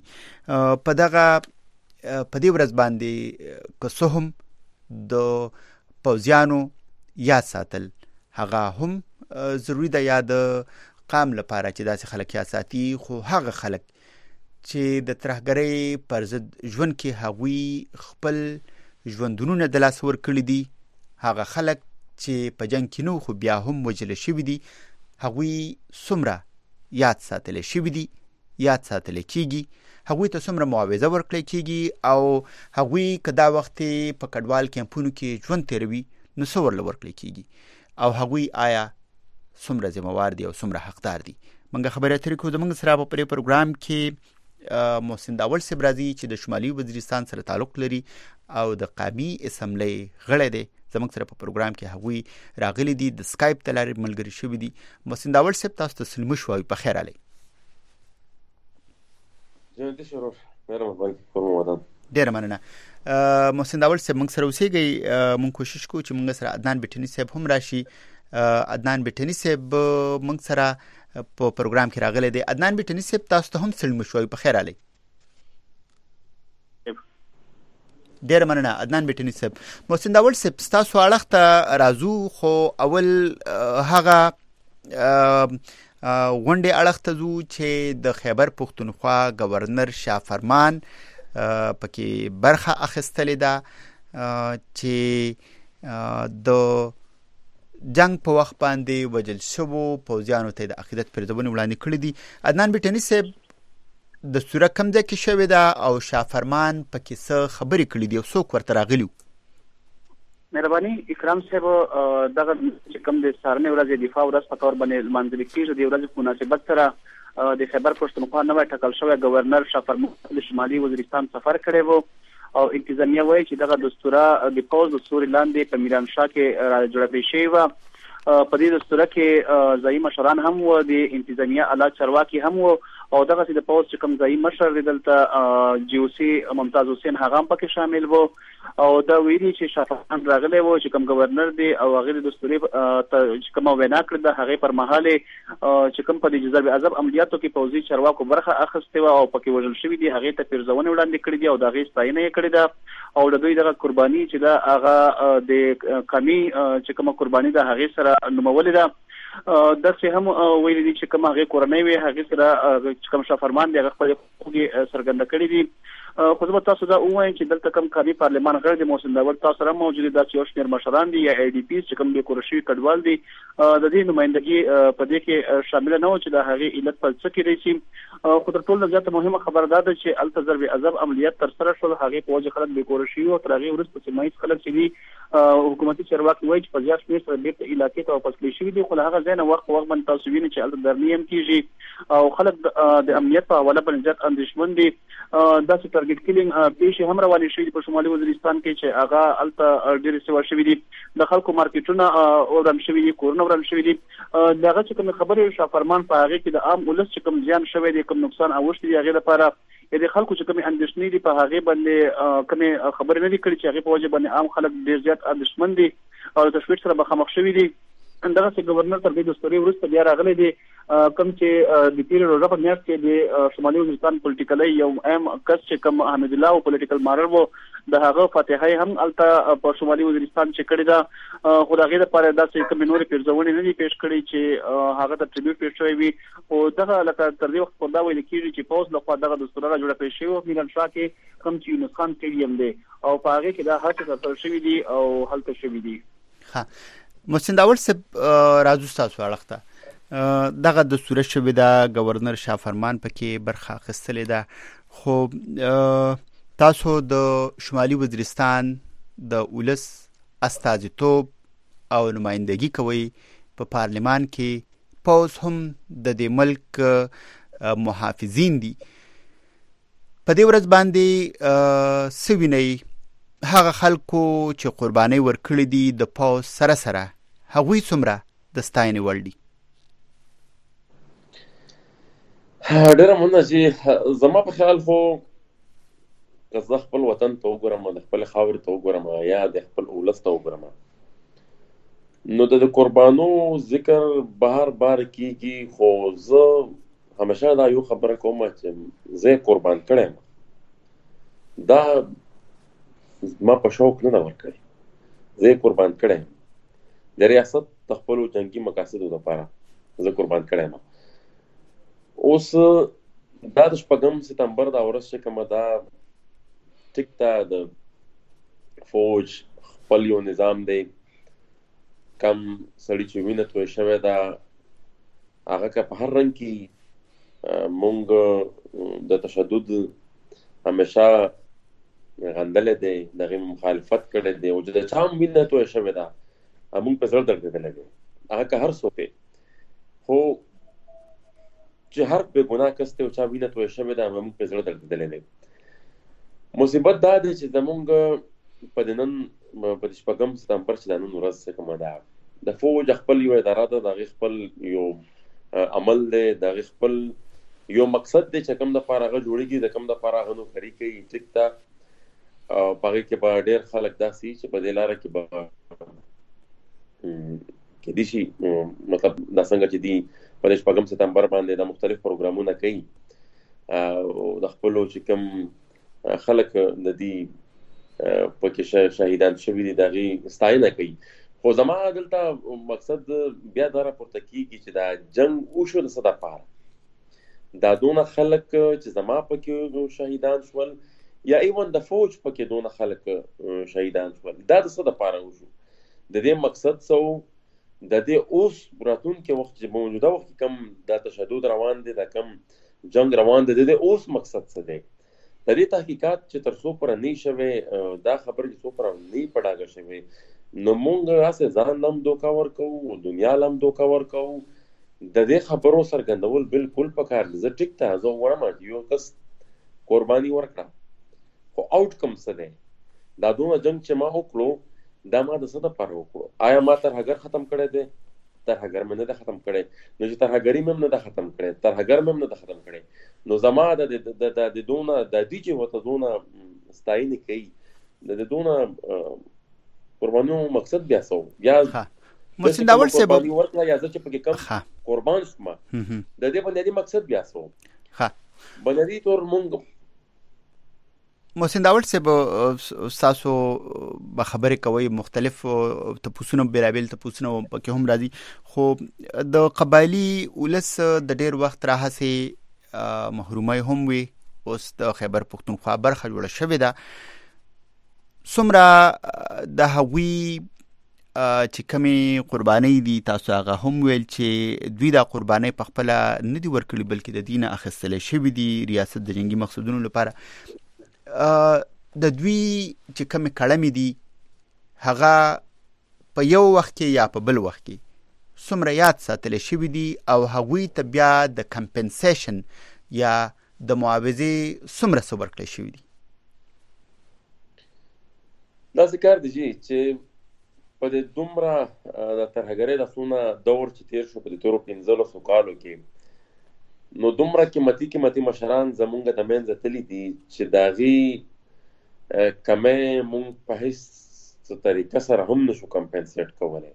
په دې ورځ باندې که څه هم د پوځیانو یاد ساتل هغه هم ضروري ده، یا د قام لپاره چې داسې خلک یاد ساتي، خو هغه خلک چې د ترهګرۍ پر ضد ژوند کې هغوی خپل ژوندونونه د لاس ورکړي دي، هغه خلک چې په جنګ کې نو خو بیا هم وژل شوي دي، هغوی څومره یاد ساتل شوي دي، یاد ساتل کېږي، هغوی ته څومره معاوضه ورکړل کېږي، او هغوی که دا وخت په کډوال کیمپونو کې ژوند تیروي نو څه ورله ورکړل کېږي، او هغوی آیا څومره ذمہوار دي او څومره حقدار دي. موږ خبرې اترې کوو. زموږ سره په پرې پروګرام کې محسن داول صاحب راځي چې د شمالي وزیرستان سره تعلق لري او د قومي اسمبلی غړی دی. زموږ سره په پروګرام کې هغوی راغلي دي، د سکایپ ته لارې ملګري شوي دي. محسن داول صاحب تاسو ته سلمو شوي، په خیر علي. ډېره مننه. محسن داول صاحب موږ سره اوسېږئ. موږ کوشش کوو چې موږ سره عدنان بټني صاحب هم راشي. عدنان بټني صاحب موږ سره په پروګرام کې راغلی دی. عدنان بټني صاحب تاسو ته هم سلمو شوي، په خیر علي. ډېره مننه عدنان بټني صاحب. محسن داول صاحب ستاسو اړخ ته راځو، خو اول هغه غونډې اړخ ته ځو چې د خیبر پښتونخوا گورنر شاه فرمان پکې برخه اخیستلې ده چې د جنگ په وخت باندې وژل شوو پوځیانو ته د عقیدت پیرزبونې وړاندې کړې دي. عدنان بټني صاحب د سوره کم ځای کې شوې ده او شاه فرمان پکې څه خبرې کړې دي او څوک ورته راغلي؟ مهرباني اکرام صاحب، دغه چې کوم د سهارنۍ ورځې دفاع ورځ په تور باندې لمانځل کېږي، د ورځې په مناسبت سره د خیبر پښتونخوا نوی ټاکل شوی گورنر شاه فرمان د شمالي وزیرستان سفر کړی و او انتظامیه وایي چې دغه دستوره د پوځ د سوري لاندې په میرانشاه کې را جوړه شوې وه. په دې دستوره کې ځایي مشران هم وو، د انتظامیه اعلی چارواکي هم وو، او دغه د پوځ چې کوم ځایي مشر دی دلته GOC ممتاز حسین هغه هم پکې شامل وو، او دا ویلي چې شاه فرمان راغلی و چې کوم گورنر دی او هغه د دستوري چې کوم وینا کړې ده هغه پر مهال چې کوم په دې ضرب عذاب عملیاتو کې پوځي چارواکو برخه اخیستې و او پکې وژل شوي دي، هغه ته پیرزونه وړاندې کړې دي او د هغې ستاینه یې کړې ده، او د دوی دغه قرباني چې ده هغه د قومي چې کومه قرباني ده هغې سره نومولې ده. داسې هم ویل دي چې کوم هغه کورنۍ وي هغه سره کوم شافرمان دی هغه خپل خوږي څرګند کړی دي. خو زه تاسو دا وایم چې دلته کوم قومي پارلمان غړي د محسن داور تاسو سره موجود دي چې یو شمېر مشران دي یا ای ډي پی چې کوم د کورشي کډوال دي د دې نمائندګي په دې کې شامل نه و چې د هغه علت په څه کې راشي. خو تر ټولو زیاته مهمه خبره ده چې التزر به عذاب عملیات تر سره شول هغه په وجه خلک به کورشي او تر هغه ورسته چې مایس خلک چې دي حکومتي چارواکي وایي چې په زیات شمېر سره بیرته علاقې ته واپس کړي شوي دي. خو هغه ځای نه وخت باندې تاسو وینئ چې الته درنیم کیږي او خلک د امنیت په حواله باندې زیات اندېښمن دي. داسې ټارګټ کیلینګ پیښې هم روانې شوې دي په شمالي وزیرستان کې چې هغه الته ډېرې سوا شوې دي. د خلکو مارکیټونه وران شوي دي، کورونه وران شوي دي. دغه چې کوم خبرې شافرمان په هغه کې د عام ولس چې کوم زیان شوی دی، کوم نقصان اوښتي دی، هغه لپاره د خلکو چې کوم اندېښنې دي په هغه باندې کوم خبرې نه دي کړې چې هغه په وجه باندې عام خلک ډېر زیات اندېښمن دي او تشویش سره مخامخ شوي دي. دغه چې گورنر تر دې دستوري ورسته بیا راغلی دی کوم چې د پیر روزه په میاشت کې د شمالي وزیرستان پولیټیکلي یو اهم کس چې کوم احمد الله او پولیټیکل مارر وو د هغه فاتحه هم الته په شمالي وزیرستان چې کړی دا خو دا غیر لپاره داسې کوم نور پیرځونې نه دي پیښ کړي چې هغه ته ټریبیوټ پیښ شوی وي. او دغه لکه تر دې وخت په دا ویل کېږي چې پوز لخوا دغه دستور جوړ کړی شوی و میران شاه کې کوم چې یونس خان سټیډیم دی او په هغه کې دا هڅه ترسره شوې دي او هلته شوې دي. ها محسن داور صاحب راځو تاسو اړخته دغه د صورت شوی دا گورنر شافرمان پکې برخه اخیستلې ده، خو تاسو د شمالي وزیرستان د ولس استازیتوب او نمائندګي کوي په پارلمان کې، پوز هم د دې ملک محافظین دي. په دې ورځ باندې سویني هغه خلکو چې قرباني ورکړي دي د پوز سره سره هغوی څومره د ستاینې وړ دي؟ ډېره مننه چې زما په خیال خو که زه خپل وطن ته وګورم، د خپل خاورې ته وګورم یا د خپل ولس ته وګورم، نو د قربانو ذکر بار بار کیږي. خو زه همیشه دا یو خبره کوم چې زه قربان کړم، دا ما په شوق نه دا ورکړی، زه قربان کړم د ریاست د خپلو جنګي مقاصدو لپاره زه قربان کړی یم. اوس دا د 6 سپتمبر دا ورځ چې کومه دا ټیک ته د فوج خپل یو نظام دی، کم سړي چې وینه توی شوې ده هغه که په هر رنګ کې مونږ د تشدد همیشه غندلې دی، دغه مخالفت کړی دی او چې د چا هم وینه توی شوې ده مونږ په زړه درد لګي، هغه که هر څوک دی. خو چې هر بې ګناه کس ته چا وینه توی شوې ده مونږ په زړه درد لګي. مصیبت دا دی چې زمونږ په نن په 6 سپتمبر چې د نن ورځ کومه ده د فوج خپل یو اداره ده، دغه خپل یو عمل دی، دغه خپل یو مقصد دی چې کوم د لپاره هغه جوړیږي، د کوم د لپاره هغه نوکري کوي. ټیک ته په هغې کې به ډېر خلک داسې چې په دې لاره کې به کېدای شي مطلب دا څنګه چې دي په 6 سپتمبر باندې د مختلف پروګرامونه کوي او د خپلو چې کوم خلک د دې پکې شهیدان شوي دي د هغې ستاینه کوي. خو زما دلته مقصد بیا دا راپورته کېږي چې دا جنګ وشو د څه دپاره، دا دونه خلک چې زما پکې شهیدان شول یا ایون د فوج پکې دونه خلک شهیدان شول، دا د څه دپاره وشو، د دې مقصد څه و، د دې اوس راتلونکي وخت چې موجوده وخت کې کم دا تشدد روان دی، دا کم جنګ روان دی، د دې اوس مقصد څه دی. د دې تحقیقات چې تر څو پوره نه شوی، دا خبرې چې څو پوره نه په ډاګه شوی، نو موږ هسې ځان له هم دوکه ورکوو، دنیا له هم دوکه ورکوو. د دې خبرو څرګندول بالکل پکار دي. زه ټیک ته زه غواړم چې یو کس قرباني ورکړه، خو آوټ کم څه دی؟ دا دونه جنګ چې ما وکړو دا ما د څه دپاره وکړو؟ آیا ما ترهګر ختم کړی دی؟ ترهګر مې نه ده ختم کړی، نو چې ترهګري مې هم نه ده ختم کړی، ترهګر مې هم نه ده ختم کړی، نو زما د دونه د دې چې ورته دونه ستاینې کوي د دونه قربانیو مقصد بیا څه و؟ بیا محسن داور صاحب قرباني ورکړه یا زه چې پکې کم قربان شوم، د دې بنیادي مقصد بیا څه و؟ بنیادي طور مونږ محسن داوړ صاحب تاسو به خبرې کوي مختلف تپوسونه بیلابیل تپوسونه پکې هم راځي خو د قبایلی ولس د ډیر وخت راهسه محرومي هم وي اوس د خیبر پختونخوا برخه جوړه شوې ده څومره د هغوی چې کمی قرباني دي تاسو هغه هم ویل چې دوی د قرباني په خپل نه دي ورکړي بلکې د دینه اخیستل شوی دي ریاست د جنگي مقصدونو لپاره د دوی چې کمی کړمې دي هغه په یو وخت کې یا په بل وخت کې څومره یاد ساتل شوی دي او هغوی ته بیا د کمپنسیشن یا د معاوضې څومره څه ورکړل شوی دي داسې کار دی چې په دې دومره د ترهګرۍ د څونه دور چې تیر شو په دې تورو 15 کالو کې نو دومره قیمتي مشران زمونږ د منځه تللی دي چې د هغې کمې مونږ په هیڅ طریقه سره هم نشو کمپنسیټ کولی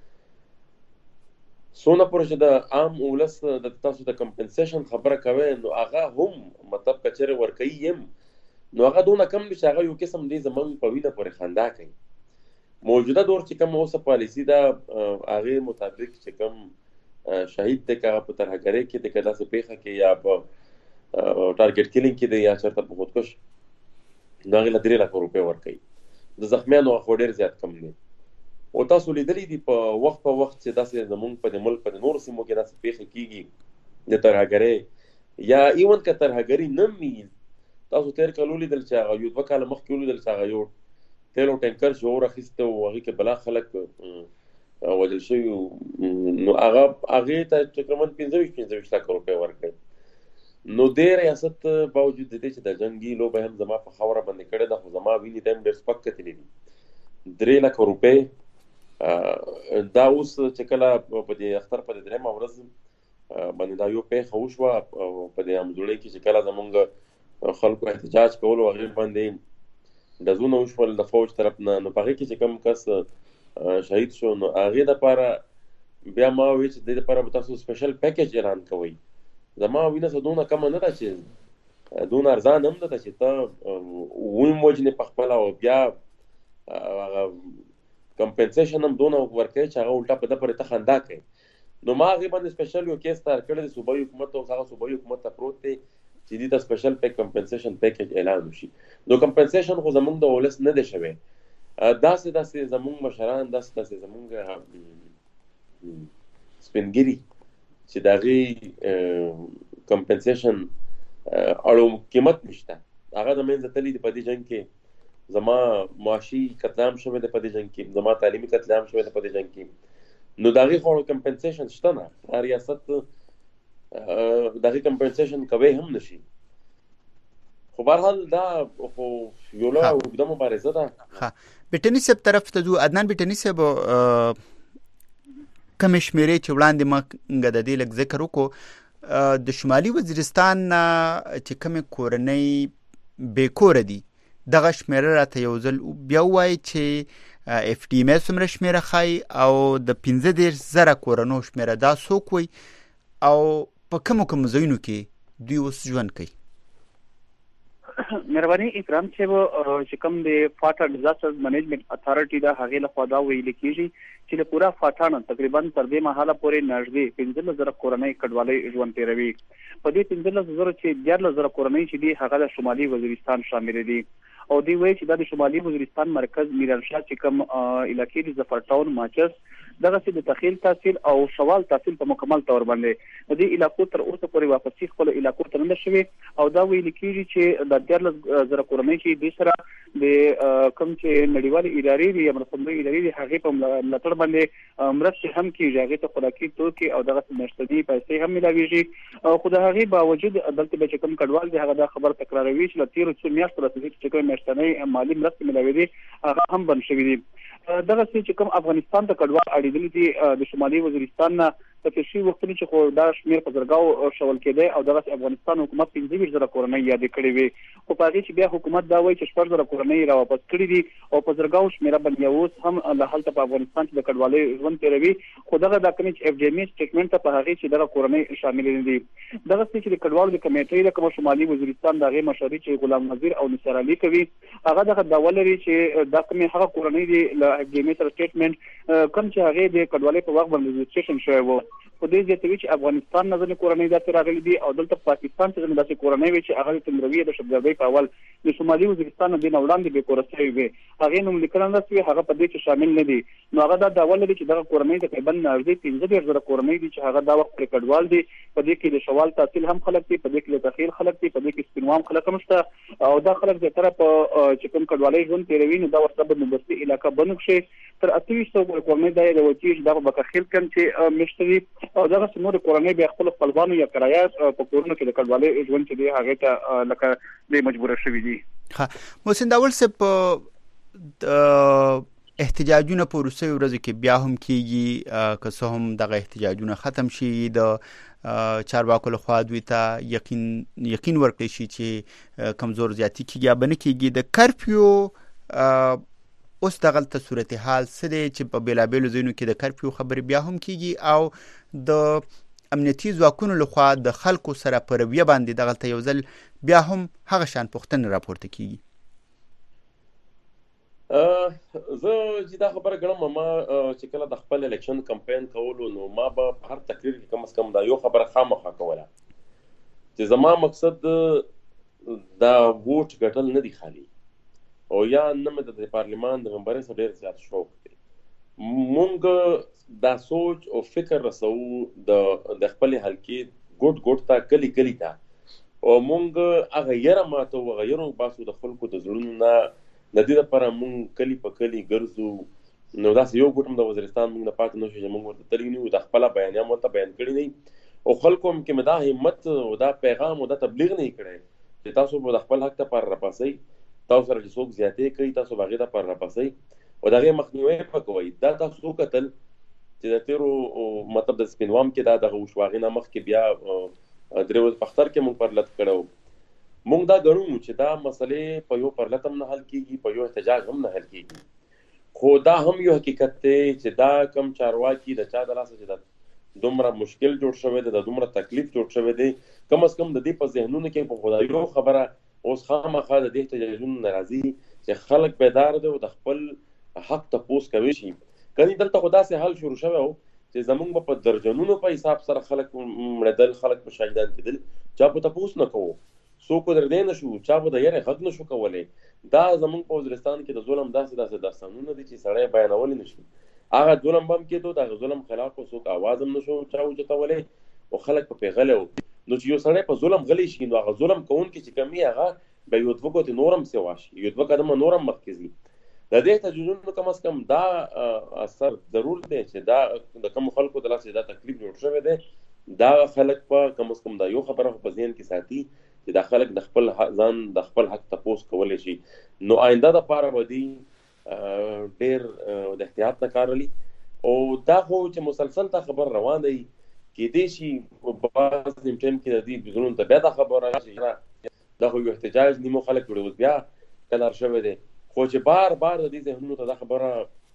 څونه پورې چې د عام ولس د تاسو د کمپنسیشن خبره کوئ نو هغه هم مطلب که چېرې ورکوي یم نو هغه دونه کم دي چې هغه یو قسم دی زمونږ په وینه پورې خندا کوي موجوده دور چې کوم اوسه پالیسي ده هغې مطابق چې کوم شهید دی که په ترهګرۍ کې دی که داسې پیښه کې یا په ټارګټ کیلینګ کې دی یا چېرته په خودکش نو هغې له 3 لکه روپۍ ورکوي د زخمیانو خو ډېر زیات کم دی او تاسو لیدلی دي په وخت چې داسې زمونږ په دې ملک په د نورو سیمو کې داسې پیښې کېږي د ترهګرۍ یا ایون که ترهګري نه وي تاسو تېر کال ولیدل چې هغه یو 2 کاله مخکې ولیدل چې هغه یو تیلو ټینکر چې اور اخیسته و هغې کې بلا خلک وژل شوي نو هغې ته تقریبا 15 لکه روپۍ ورکړي نو دې ریاست باوجود د دې چې د جنګي لوبه هم زما په خاوره باندې کړې ده خو زما وینې ته هم ډېر سپک کتلي دي 3 لکه روپۍ دا اوس چې کله په دې اختر په دې 3مه ورځ باندې دا یو پیښه وشوه په دې همزولۍ کې چې کله زمونږ خلکو احتجاج کولو هغې باندې ډزونه وشول د فوج طرف نه نو په هغې کې چې کوم کس شهید شو نو هغې دپاره بیا ما وویل چې دې دپاره به تاسو سپیشل پیکیج اعلان کوئ زما وینه څه دونه کمه نه ده چې دونه ارزان هم ده چې ته ویم وجنې په خپله او بیا هغه کمپنسیشن هم دونه ورکوي چې هغه الټا په ده پورې ته خندا کوي نو ما هغې باندې سپیشل یو کیس تیار کړی دی صوبایي حکومت اوس هغه صوبایي حکومت ته پروت دی چې دې ته سپیشل کمپنسیشن پیکیج اعلان وشي نو کمپنسیشن خو زمونږ د ولس نه دی شوی داسې زمونږ مشران داسې زمونږ سپینګیري چې د هغې کمپنسیشن اړو قیمت نشته هغه د منځه تللی دی په دې جنګ کې زما معاشي قتلعام شوی دی په دې جنګ کې زما تعلیمي قتلعام شوی دی په دې جنګ کې نو د هغې خو کمپنسیشن شته نه ریاست د هغې کمپنسیشن کوی هم نشي خو بهرحال دا خو یو لویه اوږده مبارزه ده بټني صاحب طرف ته ځو عدنان بټني صاحب کم شمیرې چې وړاندې موږ د دې لږ ذکر وکړو د شمالي وزیرستان چې کومې کورنۍ بېکوره دي دغه شمیره راته یو ځل بیا ووایي چې اف ډي ام څومره شمیره ښایي او د 15,000 کورنو شمیره دا څوک وایي او په کومو ځایونو کې دوی اوس ژوند کوي مهرباني اکرام صاحب چې کوم د فاټا ډیزاستر منیجمنت اتھارټي دا هغې لخوا دا ویل کېږي چې له پوره فاټا نه تقریبا تر دې مهاله پورې نږدې 15,000 کورنۍ کډوالۍ ژوند تېروي په دې 15,000 چې 14,000 کورنۍ چې دي هغه د شمالي وزیرستان شامل دي او دوی وایي چې دا د شمالي وزیرستان مرکز میرانشاه چې کوم علاقې د ظفر ټاون ماچس دغسې د تخیل تحصیل او شوال تحصیل په مکمل طور باندې د دې علاقو تر اوسه پورې واپسي خپلو علاقو ته نه ده شوې او دا ویل کېږي چې د 14,000 کورنۍ چې دې سره د کوم چې نړیوالې ادارې دي یا مرستندویه ادارې دي هغې په ملاتړ باندې مرستې هم کېږي هغې ته خوراکي توکي او دغسې میاشتني پیسې هم میلاویږي خو د هغې باوجود دلته به چې کوم کډوال دي هغه دا خبر تکراروي چې له تېرو څو میاشتو راڅخه چې کوم میاشتنۍ مالي مرستې میلاوېدې هغه هم بند شوي دي دغسې چې کوم افغانستان ته کډوال اړېدلي دي د شمالي وزیرستان نه په تیر شوي وختونو چې خو دا شمېر په زرګاو شول کېدی او دغسې افغانستان حکومت 15,000 کورنۍ یادې کړې وې، خو په هغې چې بیا حکومت دا وایي چې 6,000 کورنۍ راواپس کړي دي او په زرګاو شمېره باندې اوس هم له هلته په افغانستان کې د کډوالۍ ژوند تېروي، خو دغه دا کومې چې اف ډي ایم ای سټیټمنټ ته په هغې چې دغه کورنۍ شاملې نه دي. دغسې چې د کډوالو د کمیټې د کومه شمالي وزیرستان د هغې مشري چې غلام نظیر او نثار علي کوي، هغه دغه دعوه لري چې دا کومې هغه کورنۍ دي له اف ډي ایم ای سره سټیټمنټ کوم چې هغې د کډوالۍ په وخت باندې رجسټریشن شوی و، خو دې زیاتوي چې افغانستان نه ځینې کورنۍ داسې راغلي دي او دلته پاکستان چې ځینې داسې کورنۍ وي چې هغه د تندروي د شبګردۍ په اول د شمالي وزیرستان نه دې نه وړاندې بېکوره شوي وي، هغې نوم لیکنه نه شوې، هغه په دې کې شامل نه دي. نو هغه دا دعوه لري چې دغه کورنۍ تقریبا نږدې 15,000 کورنۍ دي چې هغه دا وخت پرې کډوال دي. په دې کې د شوال تحصیل هم خلک دي، په دې کې د تخیل خلک دي، په دې کې سپینوام خلک هم شته او دا خلک زیاتره په چې کوم کډوالۍ ژوند تېروي نو دا ورته بندوبستي علاقه بنو کښې تر 2800 کورنۍ دا یې د وچې چې دا په بکخیل کم چې مشته دي او دغسې نورې کورنۍ بیا خپلو خپلوانو یا کرایه په کورونو کې د کډوالۍ ژوند چې دی هغې ته لکه دی مجبوره شوي دي. محسن داول صاحب احتجاجونه په وروستیو ورځو کې بیا هم کېږي، که څه هم دغه احتجاجونه ختم شي د چارواکو لخوا دوی ته یقین ورکړی شي چې کمزور زیاتي کېږي یا به نه کېږي. د کرفیو اوس دغلته صورتحال څه دی چې په بېلابېلو ځایونو کې د کرفیو خبرې بیا هم کېږي او د امنیتي ځواکونو لخوا د خلکو سره په رویه باندې دغلته یو ځل بیا هم هغه شان پوښتنې راپورته کېږي؟ زه چې دا خبره ګڼم ما چې کله د خپل الیکشن کمپین کولو نو ما به په هر تقریر کې کم از کم دا یو خبره خامخا کوله چې زما مقصد دا ووټ ګټل نه دی خالي او یا نه مې د پارلمان د ممبرۍ څخه ډېر زیات شوق دی. مونږ دا سوچ او فکر رسو د خپل حلقې ګوټ ګوټ ته کلی کلی ته او مونږ هغه یره ماتو هغه یره باسو د خلکو د زړونو نه د دې لپاره مونږ کلی په کلی ګرځو. نو داسې یو ګوټ هم د وزیرستان مونږ نه پاتې نه شو چې مونږ ورته تللي نه یو، د خپله بیانیه مو ورته بیان کړي نه او خلکو هم کې مې دا همت او دا پیغام او دا تبلیغ نه کړی چې تاسو به د خپل حق لپاره راپاسئ، تاسو سره چې څوک زیاتې کوي تاسو به هغې لپاره راپاسئ او د هغې مخنیوی به کوئ. دا تاسو وکتل چې د تېرو مطلب د سپینوام کې دا دغه وشو، هغې نه مخکې بیا درې ورځې په اختر کې مونږ پرلت کړی. مونږ دا ګڼو چې دا مسلې په یو پرلت هم نه حل کېږي، په یو احتجاج هم نه حل کېږي، خو دا هم یو حقیقت دی چې دا کم چارواکي د چا د لاسه چې دا دومره مشکل جوړ شوی دی، د دومره تکلیف جوړ شوی دی، کم از کم د دې په ذهنونو کې په خدای یو خبره اوس خامخا د دې احتجاجونو نه راځي چې خلک بیدار دي او د خپل حق تپوس کوي شي. کني دلته خو داسې حال شروع شوی و چې زمونږ به په درجنونو په حساب سره خلک مړېدل، خلک په شهیدان کېدل، چا به تپوس نه کوو، څوک در دی نه شو، چا به د یارې غږ نه شو کولی. دا زمونږ په وزیرستان کې د ظلم داسې داستانونه دي چې سړی بیانولی نه شي. هغه ظلم به هم کېدو، د هغه ظلم خلاف به څوک اواز هم نه شو چا اوچتولی او خلک په پې غلی وو. نو چې یو سړی په ظلم غلی شي نو هغه ظلم کوونکي چې کم وي هغه به یو دوه ګوتې نور هم سیوا شي، یو دوه قدمه نور هم مخکې ځي. د دې احتجاجونو کم از کم دا اثر ضرور دی چې دا د کومو خلکو د لاسه دا تکلیف جوړ شوی دی، دا خلک په کم از کم دا یو خبره په ذهن کې ساتي چې دا خلک د خپل ځان د خپل حق تپوس کولی شي. نو آینده دپاره به دوی ډېر د احتیاط نه کار لري او دا خو چې مسلسل دا خبر روان دی کېدای شي بعض ټایم کې د دې زړونو ته بیا دا خبره راشي دا خو یو احتجاج نیمو خلک جوړي اوس بیا کلار شوی دی، خو چې بار بار د دې ذهنونو ته دا خبره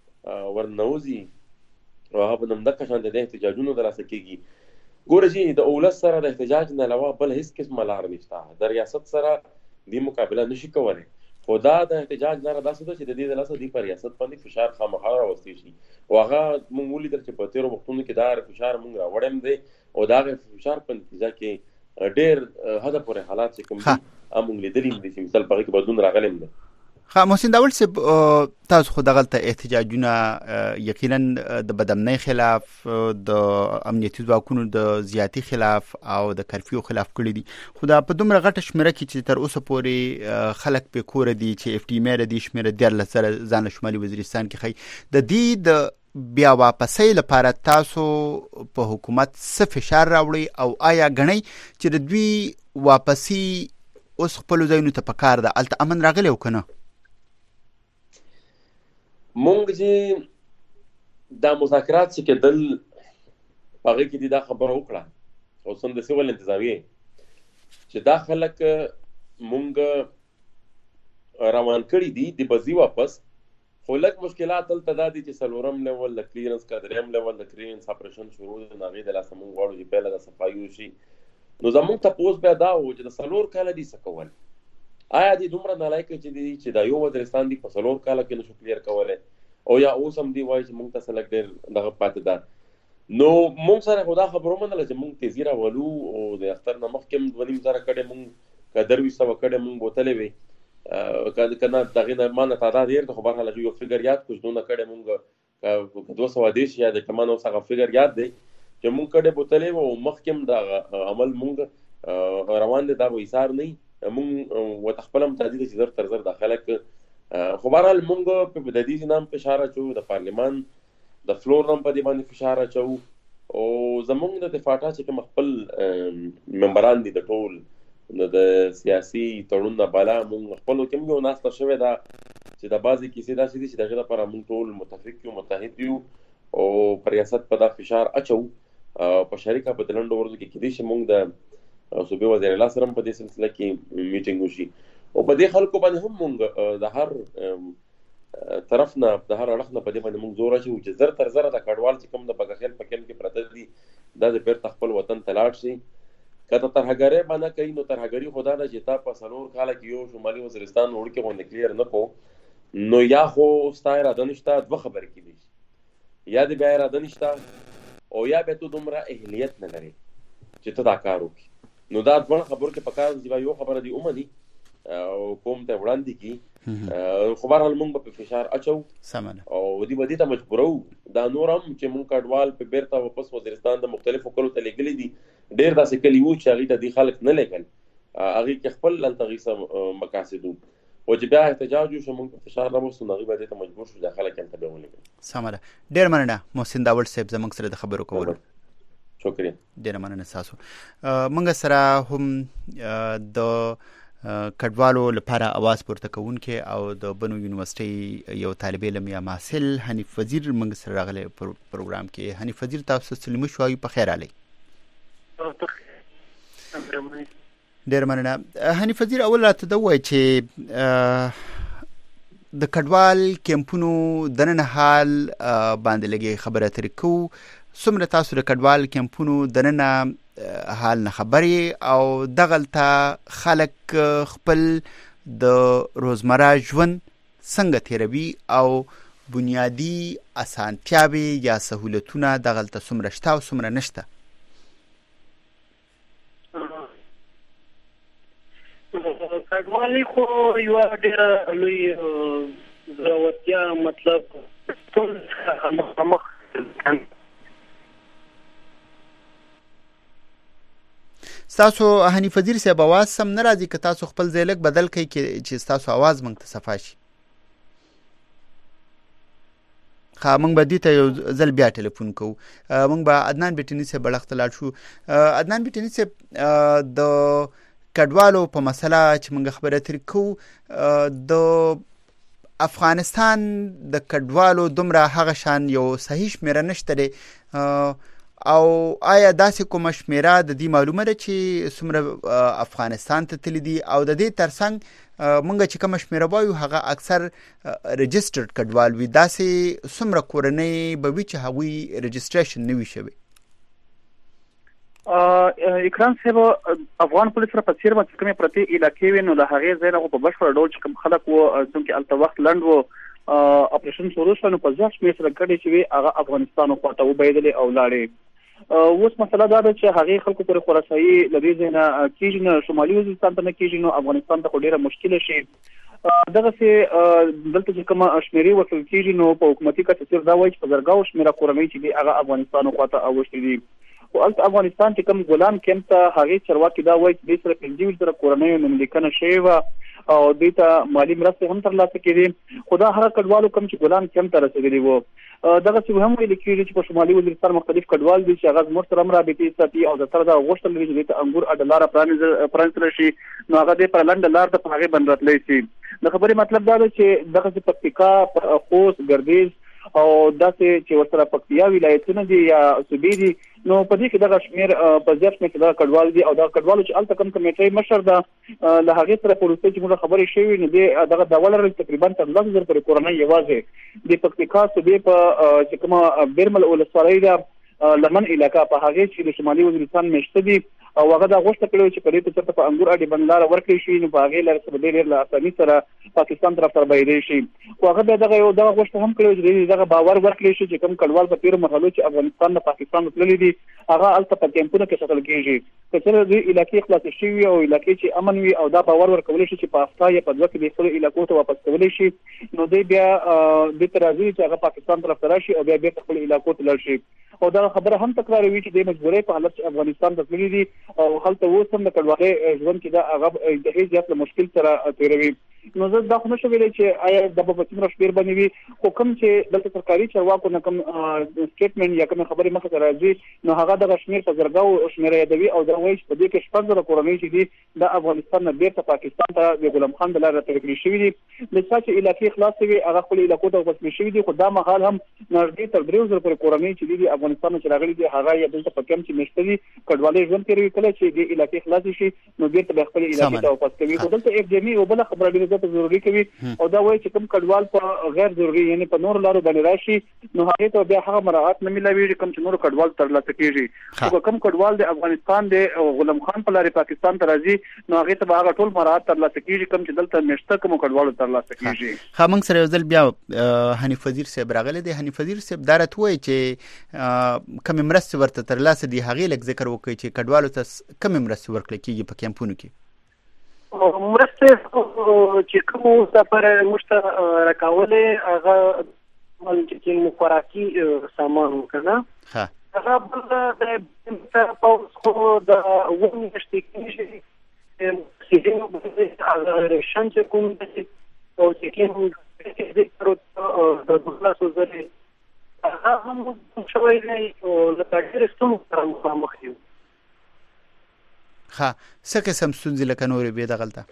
ورنوځي او هغه په همدغه شان د احتجاجونو د لاسه کېږي. ګوره چې د اولس سره د احتجاج نه علاوه بل هیڅ قسمه لار نشته، د ریاست سره دې مقابله نشي کولی، خو دا د احتجاج لاره داسې ده چې د دې د لاسه دې په ریاست باندې فشار خامخا راوستی شي او هغه مونږ ولیدل چې په تېرو وختونو کې دا فشار مونږ راوړی هم دی او د هغې فشار په نتیجه کې ډېر حده پورې حالات چې کوم دي مونږ لیدلي دي چې مثال په هغې کې بدلون راغلی هم دی. محسن داول صاحب تاسو خو دغلته احتجاجونه یقینا د بدامنۍ خلاف، د امنیتي ځواکونو د زیاتي خلاف او د کرفیو خلاف کړي دي، خو دا په دومره غټه شمېره کې چې تر اوسه پورې خلک پې کوره دي چې اف ټي ایم د دې شمېره 14 سره ځان له شمالي وزیرستان کې ښایي، د دې د بیا واپسۍ لپاره تاسو په حکومت څه فشار راوړئ او آیا ګڼئ چې د دوی واپسي اوس خپلو ځایونو ته پکار ده، هلته امن راغلی او که نه؟ مونږ چې دا مذاکرات چې کېدل هغه کې دا خبره وکړه او سم د سیول انتظامیه چې دا خلک مونږ روان کړی دي د بزی واپس خو لږ مشکلات دلته دا دي چې څلورم لیول د کلیرنس کا دریم لیول د کلیرنس اپریشن شروع د ناغې د لاسه مونږ غواړو چې پهله د صفایي وشي نو زمونږ تپوس بیا دا و چې د څلور کاله دي څه کول آیا دې دومره نالایقه چې دي چې دا یو وزیرستان دي په څلور کاله کې نشو کلیر کولی او یا اوس هم دی وایي چې مونږ ته څه لږ ډېر دغه پاتې ده نو مونږ سره خو دا خبره ومنله چې مونږ تیزي راولو او د اختر نه مخکې هم 2.5 زره کډې مونږ که 200 کډې مونږ بوتلې وې که نه دغې نه ما نه تعداد ډېر ده خو بهرحال یو فګر یاد کړو چې دونه کډې مونږ که 210 یا د که ما نه اوس هغه فګر یاد دی چې مونږ کډې بوتلې وو او مخکې هم دغه عمل مونږ روان دی دا به ایثار نه وي مونږ ورته خپله هم تهدید چې زر تر زر دا خلک خو بهرحال مونږ په د دې نام فشار اچوو د پارلمان د فلور نام په دې باندې فشار اچوو او زمونږ د دفاع چې کوم خپل ممبران دي د ټول د سیاسي تړون نه بالا مونږ خپلو کې یو ناسته شوې ده چې د بعضې کیسې داسې دي چې د هغې لپاره مونږ ټول متفق یو متحد یو او په ریاست په دا فشار اچوو په شریکه په د لنډو ورځو کې کیدای شي مونږ د صوبې وزیر اعلی سره په دې سلسله کې میټینګ وشي او په دې خلکو باندې هم مونږ د هر طرف نه د هر اړخ نه په دې باندې مونږ زور اچوو چې زر تر زره د کډوال چې کوم د بګخیل په کیمپ کې پراته دي دا د بیرته خپل وطن ته لاړ شي که ته ترهګرۍ باندې کوي نو ترهګري خو دا ده چې تا په 4 کاله کې یو شمالي وزیرستان وړوکی غونډه کلیر نه کړو نو یا خو ستا اراده نشته دوه خبرې کېدای شي یا د بیا اراده نشته او یا بیا ته دومره اهلیت نه لرې چې ته دا کار وکړي نو دا دوه خبرو کې پکار دي یو خبره دی اومني او کوم ته وړاندې کی خو بهرحال مونږ په فشار اچو سمنه او دې باندې ته مجبورو دا نورم چې مونږ کډوال په بیرته واپس وزیرستان د مختلفو کلو ته لګلې دي ډېر داسې کلی وو چې هغې ته دې خلک نه لګل هغې کې خپل هلته هغې څه مقاصد وو او چې بیا احتجاج وشو مونږ په فشار راوستو نو هغې به دې ته مجبور شو چې خلک هلته بیا ولګل سمه ده ډېر مننه محسن داوړ صاحب زموږ سره د خبرو کولو شکریه ډېره مننه ستاسو موږ سره هم د کډوالو لپاره اواز پورته کوونکی او د بنو یونیورسيټي یو طالب علم یا محصل حنیف وزیر موږ سره راغلی پروګرام کې حنیف وزیر تاسو سلمو شوي په خیر علي ډېر مننه حنیف وزیر اول راته دا وایي چې د کډوال کیمپونو دننه حال باندې لګي خبره اترې کوو څومره تاسو د کډوال کیمپونو دننه حال نه خبرې او دغلته خلک خپل د روزمره ژوند څنګه تیروي او بنیادی اسانتیاوې یا سهولتونه دغلته څومره شته او څومره نشته کډوالي خو یوه ډېره لوی ضرورتیا مطلب مخامخ ستاسو حنیف وزیر صاحب اواز سم نه راځي که تاسو خپل ځای لږ بدل کړئ چې ستاسو اواز موږ ته صفا شي ښه موږ به دې ته یو ځل بیا ټلیفون کوو موږ به عدنان بیټني صاحب بلخ ته لاړ شو عدنان بیټني صاحب د کډوالو په مسله چې موږ خبرې اترې کوو د افغانستان د کډوالو دومره هغه شان یو صحیح شمیره نشته دی او آیا داسې کومه شمیره د دې معلومه ده چې څومره افغانستان ته تللی دي او د دې ترڅنګ موږ چې کومه شمیره وایو هغه اکثر رجسټرډ کډوال وي داسې څومره کورنۍ به وي چې هغوی رجسټریشن نه وي شوی اکرام صاحب افغان پولیس سره په څیر باندې کومې پرتې علاقې وي نو د هغې ځای نه په بشپړ ډول چې کوم خلک وو څومره هلته وخت لنډ وو اپریشن شروع شو نو په ځاش مې سره کړي چې هغه افغانستان خواته وبایدلې او لاړې اوس مسله دا ده چې هغې خلکو پورې خراسایي له دې ځای نه کېږي نه شمالي وزیرستان ته نه کېږي نو افغانستان ته خو ډېره مشکله شي دغسې دلته چې کومه شمېرې ورکړل کېږي نو په حکومتي کچه دا وایي چې په زرګاو شمېره کورنۍ چې دي هغه افغانستان خواته اوښتې دي خو هلته افغانستان چې کوم غلام کیمپ ته هغې چارواکي دا وایي چې دې سره 25 کورنیو نوملیکنه شوې وه او دوی ته مالي مرستې هم ترلاسه کېدې خو دا هغه کډوالو کوم چې غلام کیمپ ته رسېدلي وو دغسې هم ویل کېږي چې په شمالي وزیرستان مختلف کډوال دي چې هغه زموږ سره هم رابطې ساتي او زیاتره دا غوښتل لري چې دوی ته انګور اډه لاره پرانیستلی شي نو هغه دې پر لنډه لار ته په هغې باندې راتلی شي د خبرې مطلب دا ده چې دغسې پکتیکا خوست ګردیز او داسې چې ورسره پکتیا ولایتونه دي یا صوبې دي نو په دې کې دغه شمیر په ځیر کې دا کډوال دي او دا کډوال چې الته کوم کمیټې مشر دا له هغه سره په روسي چې موږ خبرې شوې نو دې دغه ډالر تقریبا 13,000 پر کورنۍ یوازې د پکتیکا صوبې په چې کومه بیرمل ولسوالۍ دا لمن علاقہ په هغه چې د شمالي وزیرستان مشته دي او هغه دا غوښتنه کړې چې په دې څرته په انګور اډي بندلار ورکړي شي نو په هغه لاره سره ډېر له اسانۍ سره پاکستان طرف ته بایدې شي او هغه دغه یو دغه غوښتنه هم کړې چې دغه باور ورکړي شي چې کوم کډوال په تیر مرحلو چې افغانستان نه پاکستان تللي دي هغه الته په کیمپونو کې ساتل کېږي چې د علاقې خلاص شي او علاقې چې امن وي او دا باور ورکول شي چې په افتا یا په دغه کې د خپل علاقو ته واپس کول شي نو دې بیا د ترازی چې هغه پاکستان طرف ته راشي او بیا خپل علاقو ته لاړ شي او دا خبره هم تکراروي چې د مجبورۍ په حالت چې افغانستان ته تللي دي او خلته وسم د کډوالۍ ژوند کې دا هغه د هیڅ ځات له مشکل سره تیروي نو زه دا خو نشم ویلی چې آیا د په څومره شمیر باندې وي خو کوم چې دلته سرکاري چارواکو نه کوم سټیټمنټ یا کوم خبرې مخه ته راځي نو هغه د شمیر په زرګاو شمیر یادوي او دا وایي چې په دې کې شپږ زره کورنۍ چې دي د افغانستان نه بیرته پاکستان ته د غلام خان د لارې ترکړي شوي دي د ساتي علاقې خلاص وي هغه خپل علاقو ته وصل شوي دي خو دا مهال هم نږدې تر 3,000 پر کورنۍ چې دي افغانستان ته راغلي دي هغه یا دلته په کوم چې مشته دي کډوالۍ ژوند کوي کله چې د علاقې خلاص شي نو بیرته خپل علاقې ته واپس کوي خو دلته اف جی او بل خبره ډیره ضروري کوي او دا وایي چې کوم کډوال په غیر ضروري یعنی په نور لارو باندې راشي نو هغه ته بیا هغه مراعات نه ملوي کوم چې نور کډوال ترلاسه کیږي او کوم کډوال د افغانستان د غلام خان په لارې پاکستان ته راځي نو هغه ته هغه ټول مراعات ترلاسه کیږي کوم چې دلته مشته کوم کډوال ترلاسه کیږي خامنګ سره یو ځل بیا حنیف وزیر صاحب راغله دی حنیف وزیر صاحب دارت وایي چې کوم مرسته ورته ترلاسه دی هغه لږ ذکر وکړي چې کډوالو ته کوم مرسته ورکړي کیږي په کیمپونو کې مرسته چې کوم سفر مشته راکولې هغه مل چې خوراکي سامان وکړه هغه بل د پاوس خو د ون نشټیږي چې هغه رشن چې کوم او چې کوم ذکر د دغه سوزري هغه هم شوی دی او لکه ډېر ستونزې سره مخ یو ها څه قسم ستونزې لکه نورې بیا دغلته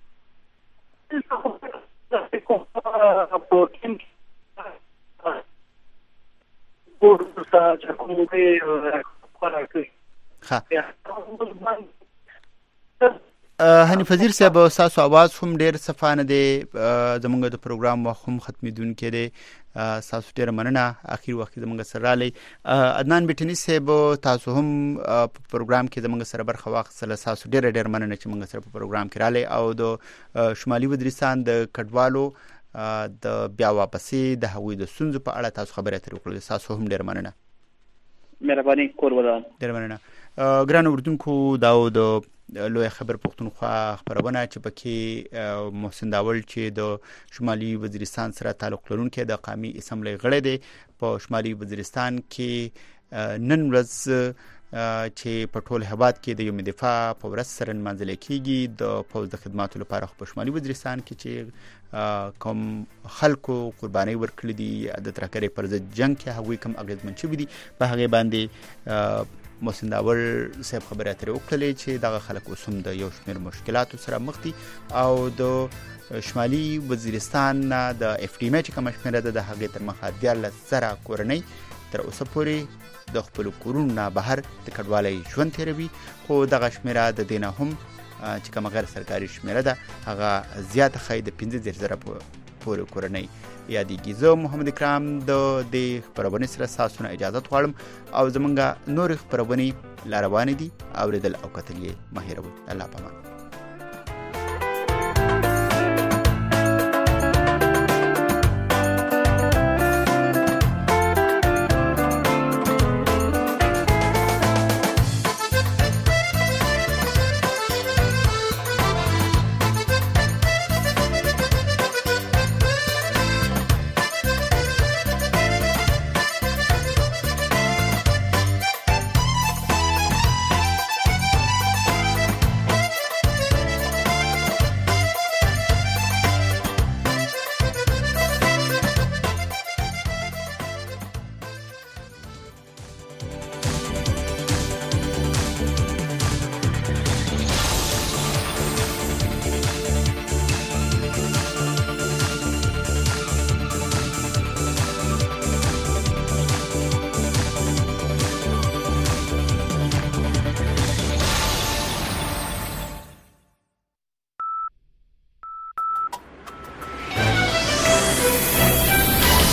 حنیف وزیر صاحب تاسو आवाज هم ډیر صفانه دی زمونږ د پروګرام وخت هم ختمېدونکې دی تاسو ډیر مننه اخیر وخت زمونږ سره رالی عدنان بټنی صاحب تاسو هم په پروګرام کې زمونږ سره برخه واخیستله تاسو ډیر مننه چې مونږ سره په پروګرام کې رالی او د شمالي وزیرستان د کډوالو د بیا واپسې د هغوی د ستونزو په اړه تاسو خبرې اترې وکړلې تاسو هم ډیر مننه مهرباني کور ودان ډیر مننه ګران اردوونکو دا د لوی خبر پښتونخوا خبرونه چې پکې محسن داول چې د شمالي وزیرستان سره تعلق لرونکي د قومي اسمبلی غړی دی په شمالي وزیرستان کې نن ورځ چې په ټول هیواد کې د یوم دفاع په ورځ سره نمانځل کېږي د پوز د خدماتو لپاره په شمالي وزیرستان کې چې کوم خلکو قرباني ورکړي دي د ترکرې پر ضد جنگ کې هغوی کوم اغیزمن شوي دي په هغه باندې محسن داول صاحب خبرې اترې وکړلې چې دغه خلک اوس هم د یو شمېر مشکلاتو سره مخ دي او د شمالي وزیرستان د اف ډي چې کومه شمېره ده د هغې تر مخه 14,000 کورنۍ تر اوسه پورې د خپلو کورونو نه بهر د کډوالۍ ژوند تېروي خو دغه شمېره د دې نه هم چې کومه غیر سرکاري شمېره ده هغه زیاته ښایي د 15,000 پورې کورنۍ یادېږي. زه محمد اکرام د دې خپرونې سره ستاسو نه اجازت غواړم او زمونږ نورې خپرونې لا روانې دي، اورېدل او کتل یې مه هېروئ. الله پامان.